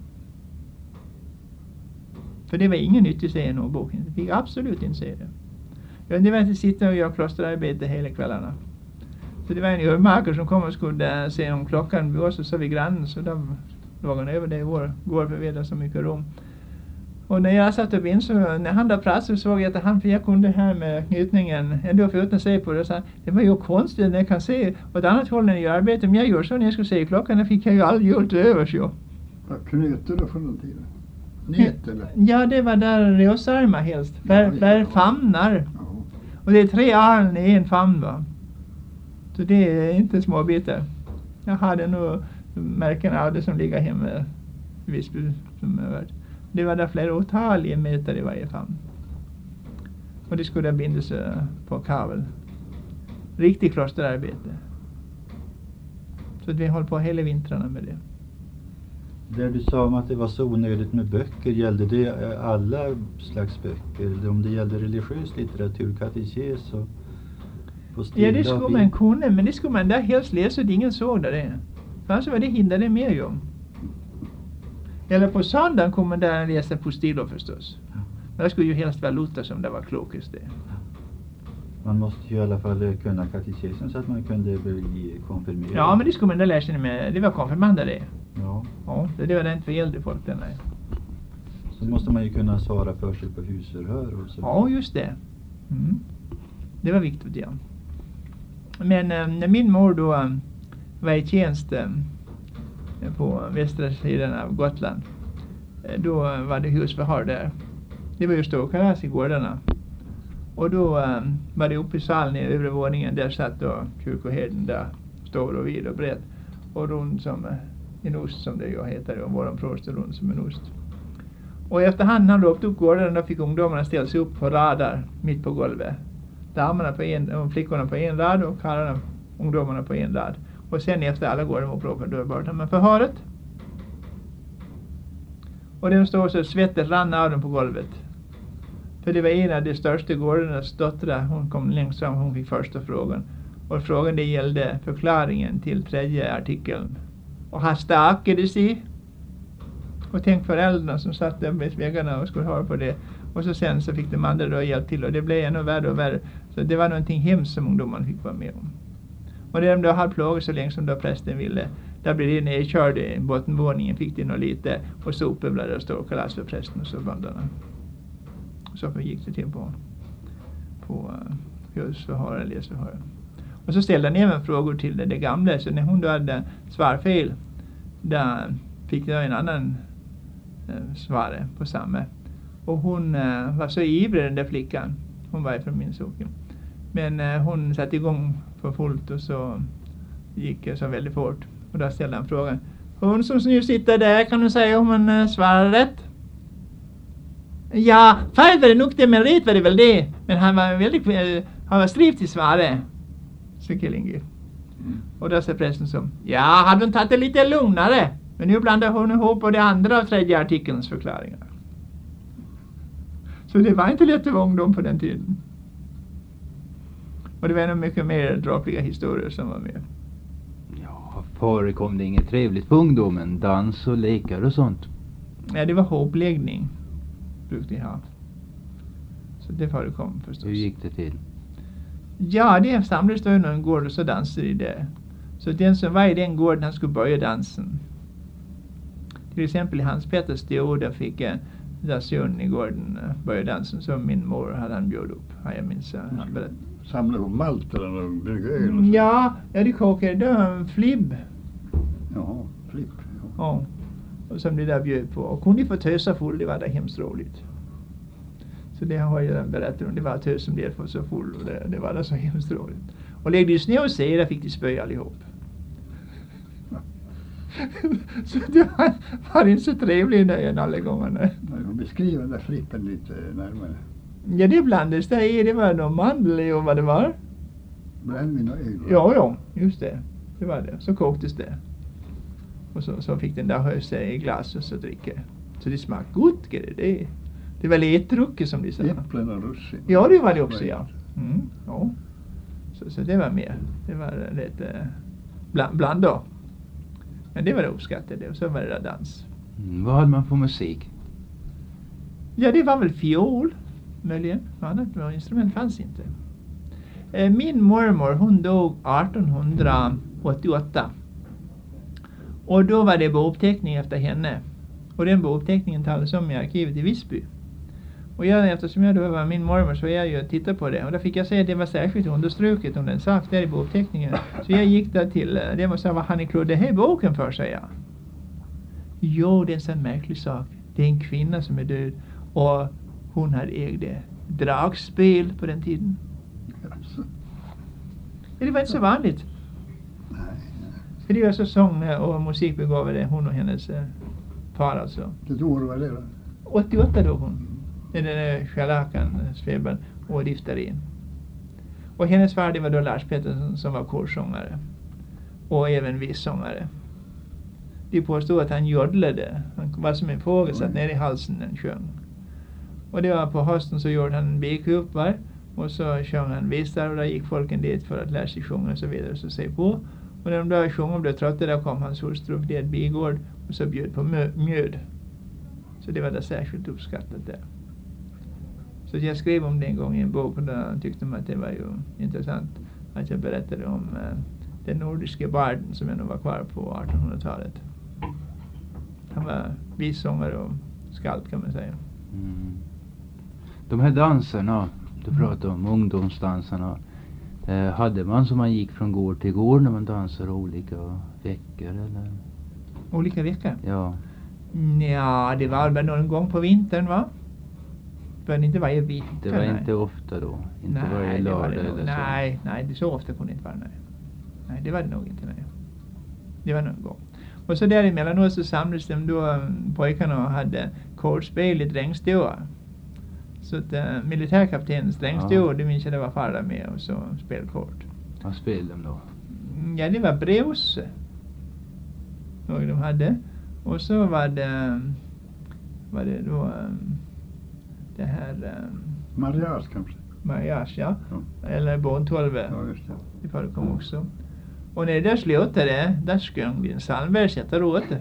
Speaker 2: För det var ingen nytt att se någon bok. Jag fick absolut inte se det. Det var inte sitta och göra klosterarbete hela kvällarna. Så det var en övermakare som kom och skulle se om klockan. Vi var så vid grannen, så då låg han över det i går för vi hade så mycket rum. Och när jag satt upp in så när han där pratade så såg jag att han, för jag kunde här med knytningen ändå för utan att se på det, så det var ju konstigt när jag kan se åt annat håll när jag gör arbete. Om jag gör så när jag skulle se klockan, då fick jag ju aldrig gjort över så.
Speaker 3: Vad knyter du för någonting? Nät eller?
Speaker 2: Ja, det var där rösarmar helst. För famnar.
Speaker 3: Ja.
Speaker 2: Och det är 3 arn i en famn, va. Så det är inte små bitar. Jag hade nog märken av det som ligger hemma i Visby som har varit. Det var där flera otaliga meter i varje famn. Och det skulle bindas på kabel. Riktigt klosterarbete. Så att vi håller på hela vintrarna med det.
Speaker 4: Där du sa om att det var så onödigt med böcker, gällde det alla slags böcker? Eller om det gällde religiös litteratur, katekes och på stilla?
Speaker 2: Ja, det skulle man kunna, men det skulle man där helst läsa så att ingen såg det. För annars var det hindrade mer ju. Eller på söndagen kommer man där läsa på stilla förstås.
Speaker 4: Ja.
Speaker 2: Men det skulle ju helst vara Luther som det var klokast det.
Speaker 4: Man måste ju i alla fall kunna katekesen så att man kunde bli konfirmerad.
Speaker 2: Ja, men det skulle man där lära sig med. Det var konfirmander det.
Speaker 4: Ja.
Speaker 2: Ja, det var det inte för äldre folk den där.
Speaker 4: Så måste man ju kunna svara för sig på husförhör och så.
Speaker 2: Ja, just det. Mm. Det var viktigt, ja. Men när min mor då var i tjänst på västra sidan av Gotland, då var det husförhör där. Det var ju ståkalas i gårdarna. Och då var det uppe i salen i övre våningen, där satt då kyrkoherden där, stor och vid och brett. Och rund som en ost som det ju heter, och våran prost är rund som en ost. Och efterhand när han ropte upp gården, då fick ungdomarna ställa sig upp på radar mitt på golvet. Damerna på och flickorna på en rad och karlarna, ungdomarna på en rad. Och sen efter alla går de uppropade, då började man förhöret. Och de stod så svettet rann av dem på golvet. För det var en av de största gårdarnas dottrar, hon kom längst fram, hon fick första frågan. Och frågan det gällde förklaringen till 3:e artikeln. Och han stakade sig. Och tänk föräldrarna som satt där med väggarna och skulle höra på det. Och så sen så fick de andra då hjälp till, och det blev ännu värre och värre. Så det var någonting hemskt som ungdomarna fick vara med om. Och det de då hade plågat så länge som då prästen ville, där blev det nedkörd i bottenvåningen, fick det nog lite, och så uppe blev det stor kalas för prästen och så bandarna. Så gick det till på husförhör eller läsförhör. Och så ställde han även frågor till det gamla, så när hon då hade svarfel, där fick jag en annan svare på samma. Och hon var så ivrig, den där flickan. Hon var från min socken. Men hon satte igång för fullt, och så gick det så väldigt fort. Och då ställde han frågan: hon som nu sitter där, kan du säga om hon svarar rätt? Ja, fel var det nog det, men rätt var det väl det. Men han var väldigt, han var striv till svaret, så Killingi. Och då sa prästen som: ja, hade hon tagit det lite lugnare. Men nu blandar hon ihop på det andra av 3:e artikelns förklaringar. Så det var inte lätt att vara ungdom på den tiden. Och det var nog mycket mer drapliga historier som var med.
Speaker 1: Ja, förekom det inget trevligt på ungdomen? Dans och lekar och sånt?
Speaker 2: Ja, det var hopläggning. Brukade jag ha. Så det förekom förstås.
Speaker 1: Hur gick det till?
Speaker 2: Ja, det samlades då någon gård och så dansade i det. Så den som var i den gården, han skulle börja dansen. Till exempel i Hans Petters stod där fick där sönen i gården börja dansen, som min mor hade han bjöd upp. Har jag minns han berättade.
Speaker 3: Samla på malt eller någon brygga.
Speaker 2: Ja, det kokade då en flibb.
Speaker 3: Jaha, flipp.
Speaker 2: Ja. Och som det där bjöd på. Och kunde få tösa full, det var det hemskt roligt. Så det har jag berättat om. Det var tös som blev för så full, och det var det så hemskt roligt. Och lägde ju snö och se, där fick de spö allihop. Så det var inte så trevligt nöjen alla gångerna.
Speaker 3: Jag beskriver den där flippen lite närmare.
Speaker 2: Ja, det blandades där i. Det var någon mandel och vad det var.
Speaker 3: Brännvin och öl.
Speaker 2: Ja, just det. Det var det. Så koktes det. Och så fick den där hösa i glas och så dricka. Så det smakade gott. Det var lättdrucket som de sa.
Speaker 3: Äpplen och russin.
Speaker 2: Ja, det var det också, ja. Ja. Så det var mer. Det var lite bland då. Men det var det uppskattade. Och så var det där dans.
Speaker 1: Vad hade man för musik?
Speaker 2: Ja, det var väl fiol. Möjligen. Annat instrument fanns inte. Min mormor, hon dog 1888. Och då var det bouppteckning efter henne. Och den bouppteckningen talades om i arkivet i Visby. Och eftersom jag då var min mormor så jag ju tittade på det. Och då fick jag se att det var särskilt understruket om den sak där i bouppteckningen. Så jag gick där till dem och sa, vad har ni klart det här boken för, säger jag. Jo, det är en sån märklig sak. Det är en kvinna som är död. Och hon hade ägde dragspel på den tiden.
Speaker 3: Alltså.
Speaker 2: Det var inte så vanligt.
Speaker 3: Nej.
Speaker 2: För det var så sång och musikbegåvade hon och hennes far alltså.
Speaker 3: Det år var det då?
Speaker 2: 88 då hon. Den där Schalakan, Sveben och Diftarin. Och hennes far, det var då Lars Pettersson som var korsångare. Och även vissångare. De påstod att han jodlade. Han var som en fågel satt ner i halsen när han sjöng. Och det var på hösten så gjorde han bikupar. Och så sjöng han visar och där gick folken dit för att lära sig sjunga och så vidare. Så se på. Och när de där sjöng och blev trötta där kom hans hustruk det bigård och så bjöd på mjöd. Så det var det särskilt uppskattat där. Så jag skrev om det en gång i en bok och då tyckte man att det var ju intressant att jag berättade om den nordiska barden som ändå var kvar på 1800-talet. Han var vissångare och skald kan man säga.
Speaker 1: De här danserna, du pratade om ungdomsdanserna. Hade man som man gick från gård till gård när man dansade olika veckor eller?
Speaker 2: Olika veckor?
Speaker 1: Ja.
Speaker 2: Ja, det var väl någon gång på vintern va? Men inte varje vecka.
Speaker 1: Det var inte ofta då? Inte varje lördag eller så?
Speaker 2: Nej, det så ofta kunde det inte vara. Nej, det var det nog inte. Nej. Det var någon gång. Och så däremellanåt så samlades de då pojkarna och hade kortspel i drängstua. Så att militärkaptenens drängstua, det minns jag det var far där med och så spelkort.
Speaker 1: Vad spelade de då?
Speaker 2: Ja, det var brevse. Och de hade. Och så var det då det här
Speaker 3: Mariage kanske?
Speaker 2: Mariage, ja. Eller Båntolve.
Speaker 3: Ja, just det.
Speaker 2: Det förekom också. Och när det där slutade, där sjöng de en psalmvers åt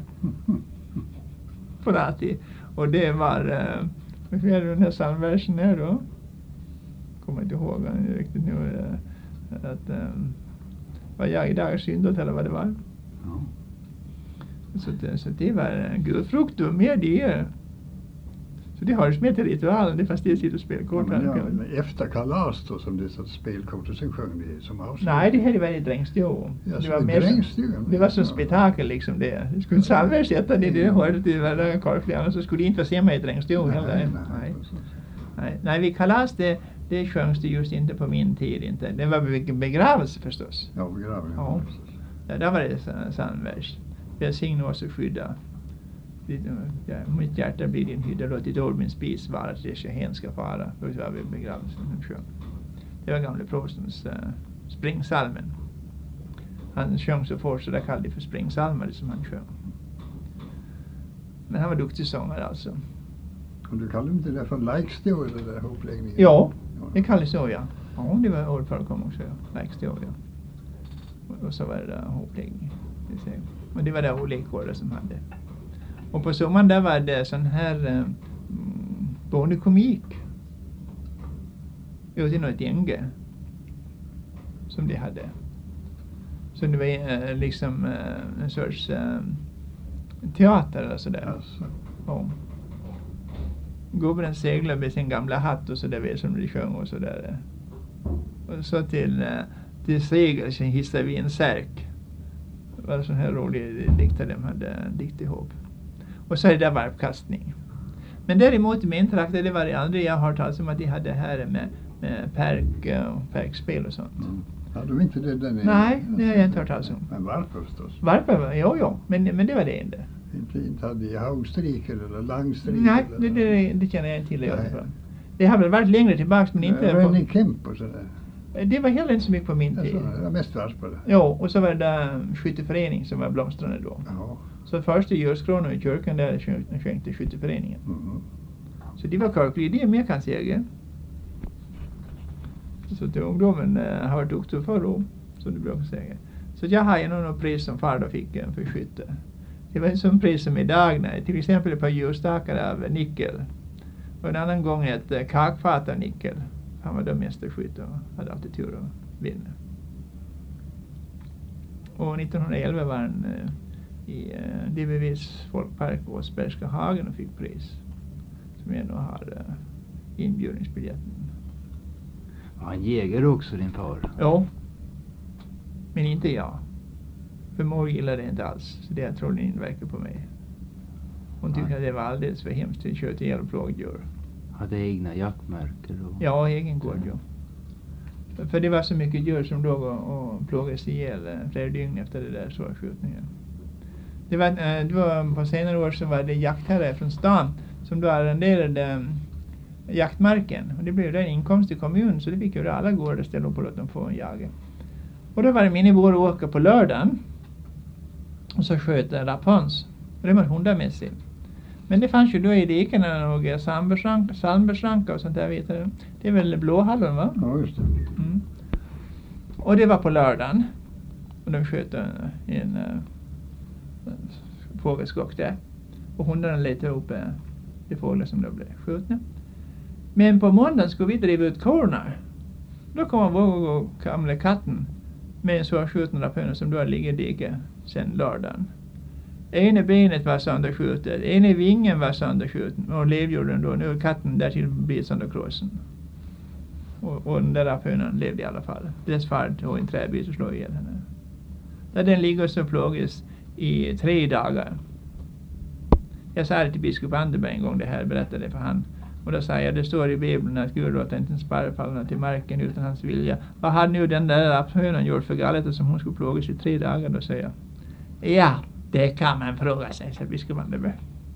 Speaker 2: på alltid. Och det var vad är den här psalmversen är då? Kommer inte ihåg riktigt nu att var jag idag syndat eller vad det var.
Speaker 3: Ja.
Speaker 2: Så det var en gudfrukt och med det. Så det har med till ritualen, det fast det sitter och spelar kort.
Speaker 3: Men efter kalas då som det satt spelkort och sen sjöng det som avslut.
Speaker 2: Nej, det här var i drängstjå.
Speaker 3: Ja,
Speaker 2: det var mer det var som spektakel liksom det. Det skulle salver sätta det hörde det var där korfligan och så skulle det inte vara semma i drängstjå heller. Nej, vi kalas det sjöngs det just inte på min tid inte. Det var begravelse förstås.
Speaker 3: Ja, begravelse.
Speaker 2: Ja, där var det salvers. Välsigna oss och skydda. Mitt hjärta blir din hydda, låt ditt ord min spis vara att det hen ska fara. Då var vi begravelse som sjöng. Det var gamla prostens springsalmen. Han sjöng så fort så där kallade det för springsalmer som han sjöng. Men han var duktig sångare alltså.
Speaker 3: Och du kallade inte det för likestå eller där uppläggningen?
Speaker 2: Ja, det kallades så ja. Ja, det var ord förekom också ja. Likestå ja. Och så var det där uppläggning. Men det var där olika år som hade. Och på sommaren där var det sån här bondekomik. Ute i något gänge. Som de hade. Så det var liksom en sorts teater eller sådär.
Speaker 3: Alltså.
Speaker 2: Ja. Gubben seglar med sin gamla hatt och sådär som de sjöng och sådär. Och så till segelsen hissade vi en särk. Det var en sån här rolig diktare de hade diktat ihop. Och så är det där varpkastning. Men däremot i min trakter, det var det aldrig jag har hört talas om att de hade här med perkspel och sånt.
Speaker 3: Ja, du inte det den är.
Speaker 2: Nej, det har jag inte hört talas om.
Speaker 3: Men varför förstås?
Speaker 2: Varför? Jo, men det var det inte.
Speaker 3: Inte hade jag haugstriker eller langstriker?
Speaker 2: Nej,
Speaker 3: eller
Speaker 2: det känner jag inte till. Det har väl varit längre tillbaks men inte...
Speaker 3: Rennie Kemp och sådär.
Speaker 2: Det var heller inte så mycket på min tid.
Speaker 3: Det var mest världsspel.
Speaker 2: Jo, och så var det där skytteförening som var blomstrande då.
Speaker 3: Ja.
Speaker 2: Så första julskronan i kyrkan där skänkte skytteföreningen.
Speaker 3: Mm.
Speaker 2: Så det var kyrkligt, det är mer kan säga. Så till ungdomen har varit duktig för då, som du brukar säga. Så jag har ju någon pris som far då fick för skytte. Det var en sån pris som idag, när till exempel ett par ljusstakar av nickel. Och en annan gång ett kakfat av nickel. Han var då mästerskytt och hade alltid tur att vinna. Och 1911 var han i DBVs folkpark och Åsbergska hagen och fick pris. Som jag nog har inbjudningsbiljetten.
Speaker 1: Var han jägare också, din far?
Speaker 2: Ja. Men inte jag. För mor gillade det inte alls. Så det tror jag inverkar på mig. Hon tyckte att det var alldeles för hemskt att köra ihjäl plågdjur.
Speaker 1: Hade egna jaktmärker då?
Speaker 2: Ja, egen gård, ja. För det var så mycket djur som låg och plågades ihjäl flera dygn efter det där skjutningen. Det var på senare år så var det jaktherrar från stan som då arrenderade jaktmarken. Och det blev en inkomst i kommunen, så det fick ju alla gårdar ställa upp på att de får en jaga. Och då var det min vår åka på lördagen. Och så sköt en rapphöns. Och det var hundamässigt. Men det fanns ju då i dikarna några salmbersranka och sånt där, vet du. Det är väl Blåhallon, va?
Speaker 3: Ja, just det.
Speaker 2: Mm. Och det var på lördagen. Och de sköt en fågelskock där. Och hundarna letade upp de fåglar som då blev skjutna. Men på måndagen skulle vi driva ut korna. Då kom vår gamla katten med en svårskjuten rapphöna som då ligger i diket sedan lördagen. Ena benet var sönderskjutet, ena vingen var sönderskjuten och levjorden då, nu katten där till bit sönder krossen. Och den där rapphönan levde i alla fall. Dess far tog en träbit och slog ihjäl henne. Där den ligger så plågas i 3 dagar. Jag sa det till biskop Anderberg en gång, det här berättade för han. Och då sa jag, det står i Bibeln att Gud låter inte en sparv falla till marken utan hans vilja. Vad hade nu den där rapphönan gjort för galet som hon skulle plågas i 3 dagar? Då säger jag, ja, det kan man fråga sig, sa biskop Anderberg.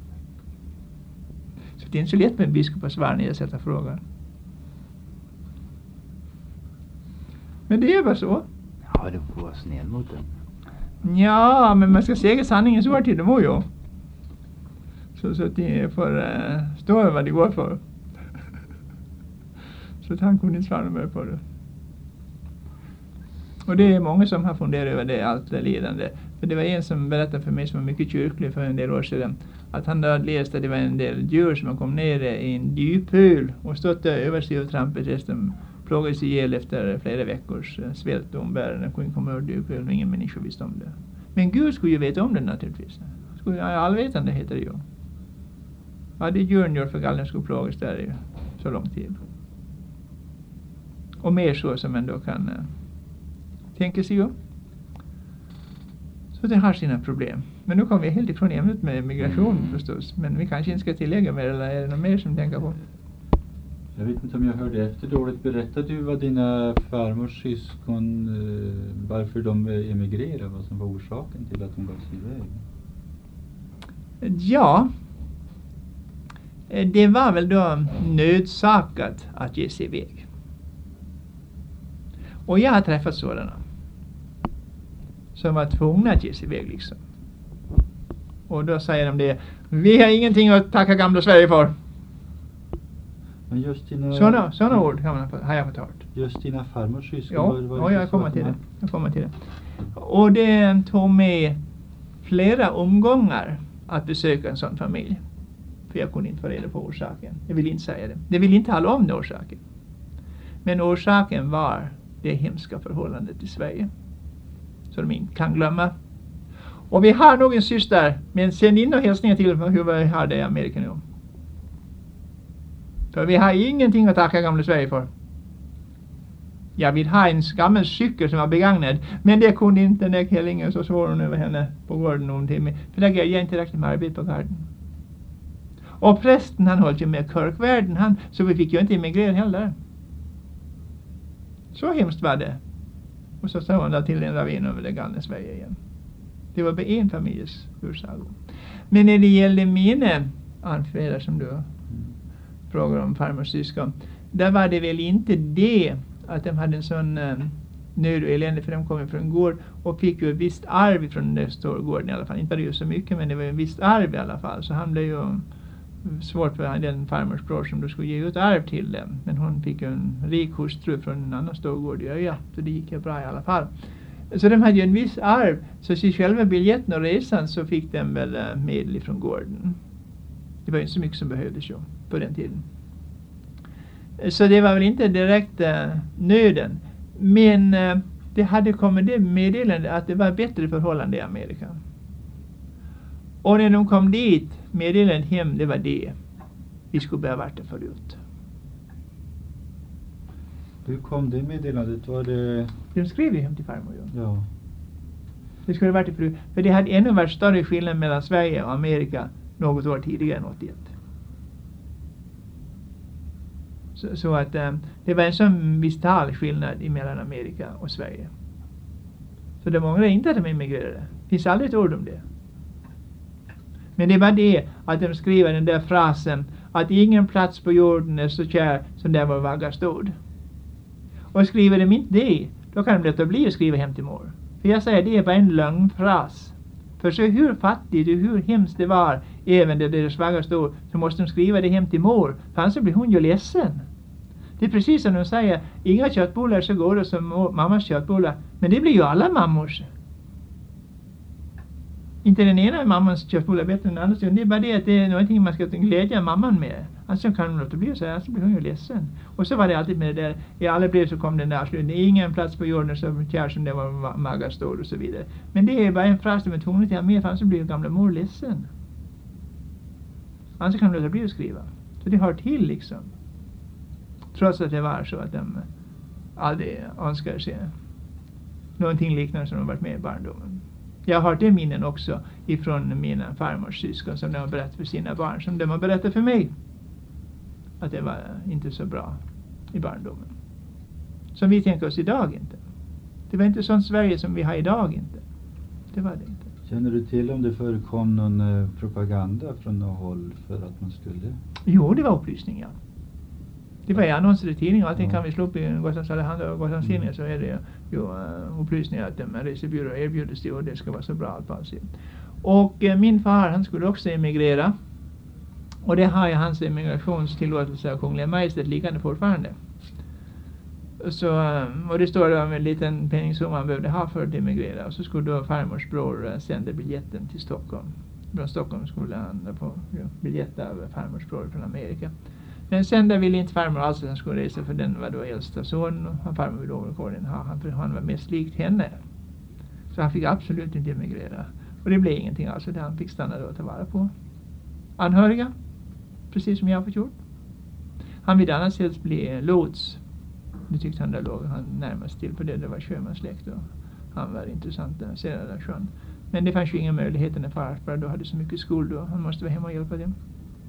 Speaker 2: Så det är inte så lätt med en biskop att svara när jag sätter frågan. Men det är bara så.
Speaker 1: Ja, det får vara snäll mot den.
Speaker 2: Ja, men man ska säga sanningens ord till dem och ju. Så att de får stå vad det går för. Så att han kunde inte svara mer på det. Och det är många som har funderat över det, allt det lidande. För det var en som berättade för mig som var mycket kyrklig för en del år sedan. Att han hade läst att det var en del djur som kom ner i en dyphöl och stått där över sig och trampat. Resten plågades ihjäl efter flera veckors svält och umbärande. De kunde komma ur dyphölen och ingen människa visste om det. Men Gud skulle ju veta om det naturligtvis. Allvetande heter det ju. Vad det djuren gör för gallen skulle plågas där i så lång tid. Och mer så som man då kan tänka sig ju. Så det har sina problem. Men nu kommer vi helt ifrån ämnet med migration förstås. Men vi kanske inte ska tillägga mer, eller är det något mer som tänker på?
Speaker 4: Jag vet inte om jag hörde efter dåligt. Berättade du vad dina farmors syskon, varför de emigrerade, vad som var orsaken till att de gav sig iväg?
Speaker 2: Ja, det var väl då nödsakat att ge sig iväg. Och jag har träffat sådana som var tvungna att ge sig iväg liksom. Och då säger de det, vi har ingenting att tacka gamla Sverige för.
Speaker 4: Men just dina...
Speaker 2: Sådana ord har jag fått hört.
Speaker 4: Just dina farmors syskon?
Speaker 2: Ja, jag kommer till det. Och det tog med flera omgångar att besöka en sån familj. För jag kunde inte få reda på orsaken. Jag vill inte säga det. Det vill inte tala om den orsaken. Men orsaken var det hemska förhållandet i Sverige. Så de inte kan glömma. Och vi har nog en syster. Men sänd in och hälsningar till hur vi har det i Amerika nu. För vi har ingenting att tacka gamla Sverige för. Jag vill ha en gammal cykel som var begagnad. Men det kunde inte den där Kellingen, så svår hon över henne på gården någon timme. För där gav jag inte räkna med arbete på gården. Och prästen han höll ju med kyrkvärden. Så vi fick ju inte immigrera heller. Så hemskt var det. Och så sa hon där till en ravin över det galna Sverige igen. Det var bara en familjes ursago. Men när det gällde mina anfäder som du frågar om farmors syskon. Där var det väl inte det att de hade en sån nöd och elände, för de kom från en gård och fick ju ett visst arv från den där stora gården i alla fall. Inte var det ju så mycket, men det var ju ett visst arv i alla fall. Så han blev ju svårt för den farmors bror som du skulle ge ut arv till dem. Men hon fick ju en rik hustru från en annan stor gård i Öja, så det gick ju bra i alla fall. Så de hade ju en viss arv, så i själva biljetten och resan så fick de väl medel från gården. Det var ju inte så mycket som behövdes ju på den tiden. Så det var väl inte direkt nöden. Men det hade kommit det meddelande att det var bättre förhållande i Amerika. Och när de kom dit, meddelandet hem, det var det. Vi skulle börja varit det förut.
Speaker 4: Hur kom det meddelandet? Var det...
Speaker 2: De skrev ju hem till farmor.
Speaker 4: Ja.
Speaker 2: Det skulle varit det förut. För det hade ännu varit större skillnad mellan Sverige och Amerika något år tidigare än 81. Så att det var en sån vital skillnad mellan Amerika och Sverige. Så det många inte att de emigrerade. Det finns aldrig ett ord om det. Men det var det att de skriver den där frasen att ingen plats på jorden är så kär som där vår vagga stod. Och skriver de inte det, då kan de låta bli att skriva hem till mor. För jag säger, det är bara en lögnfras. För så hur fattigt och hur hemskt det var, även där deras vagga stod, så måste de skriva det hem till mor. För annars blir hon ju ledsen. Det är precis som de säger, inga köttbullar är så goda som mammas köttbullar. Men det blir ju alla mammors. Inte den ena mammans köttbullar bättre än den andra. Det är bara det att det är någonting man ska glädja mamman med. Annars kan hon låta bli att säga, så blir hon ju ledsen. Och så var det alltid med det där. I alla brev så kom den där avslutningen. Ingen plats på jorden så kär som det var maga stor och så vidare. Men det är bara en fras med tonet till med, för annars blir gamla mor ledsen. Annars kan hon låta bli att skriva. Så det hör till liksom. Trots att det var så att de aldrig önskade sig någonting liknande som de varit med i barndomen. Jag har hört det minnen också ifrån mina farmors syskon som de har berättat för sina barn, som de har berättat för mig. Att det var inte så bra i barndomen. Som vi tänker oss idag inte. Det var inte sånt Sverige som vi har idag inte. Det var det inte.
Speaker 4: Känner du till om det förekom någon propaganda från något håll för att man skulle?
Speaker 2: Jo, det var upplysningar. Det var annonser i tidningar. Allting kan vi slå upp i Gotlands Allehanda och Gotlands tidningar, så är det ju upplysningar att de resebyråer erbjuder sig och det ska vara så bra allt på sig. Och min far, han skulle också emigrera. Och det har ju hans emigrationstillåtelse av Kungliga Majestät liggande fortfarande. Så, och det står om en liten penningsumma han behövde ha för att emigrera. Och så skulle då farmors bror sända biljetten till Stockholm. Från Stockholm skulle han få biljett av farmors bror från Amerika. Men sen där ville inte farmor alls att han skulle resa, för den var då äldsta son och farmor ville övergården ha han, för han var mest likt henne. Så han fick absolut inte emigrera. Och det blev ingenting alltså, det han fick stanna då och ta vara på anhöriga, precis som jag har fått gjort. Han ville annars helst bli lots. Det tyckte han där låg han närmast till, för det var sjömanssläkt och han var intressant att se där sjön. Men det fanns ju inga möjligheter när farfar då hade så mycket skuld och han måste vara hemma och hjälpa dem.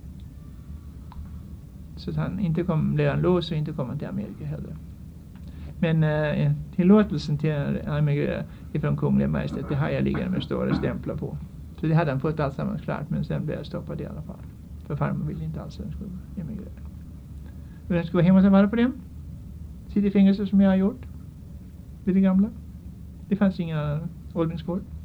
Speaker 2: Så att han inte blev han lås och inte kom till Amerika heller. Men tillåtelsen till att emigrera ifrån Kungliga Majestät, det har jag liggande med stora stämplar på. Så det hade han fått allsammans klart, men sen blev jag stoppad i alla fall. För farmor ville inte alls att han skulle emigrera. Och den skulle vara hemma och vara på dem. Sitta i fängelse som jag har gjort. Vid det gamla. Det fanns inga åldringsgård.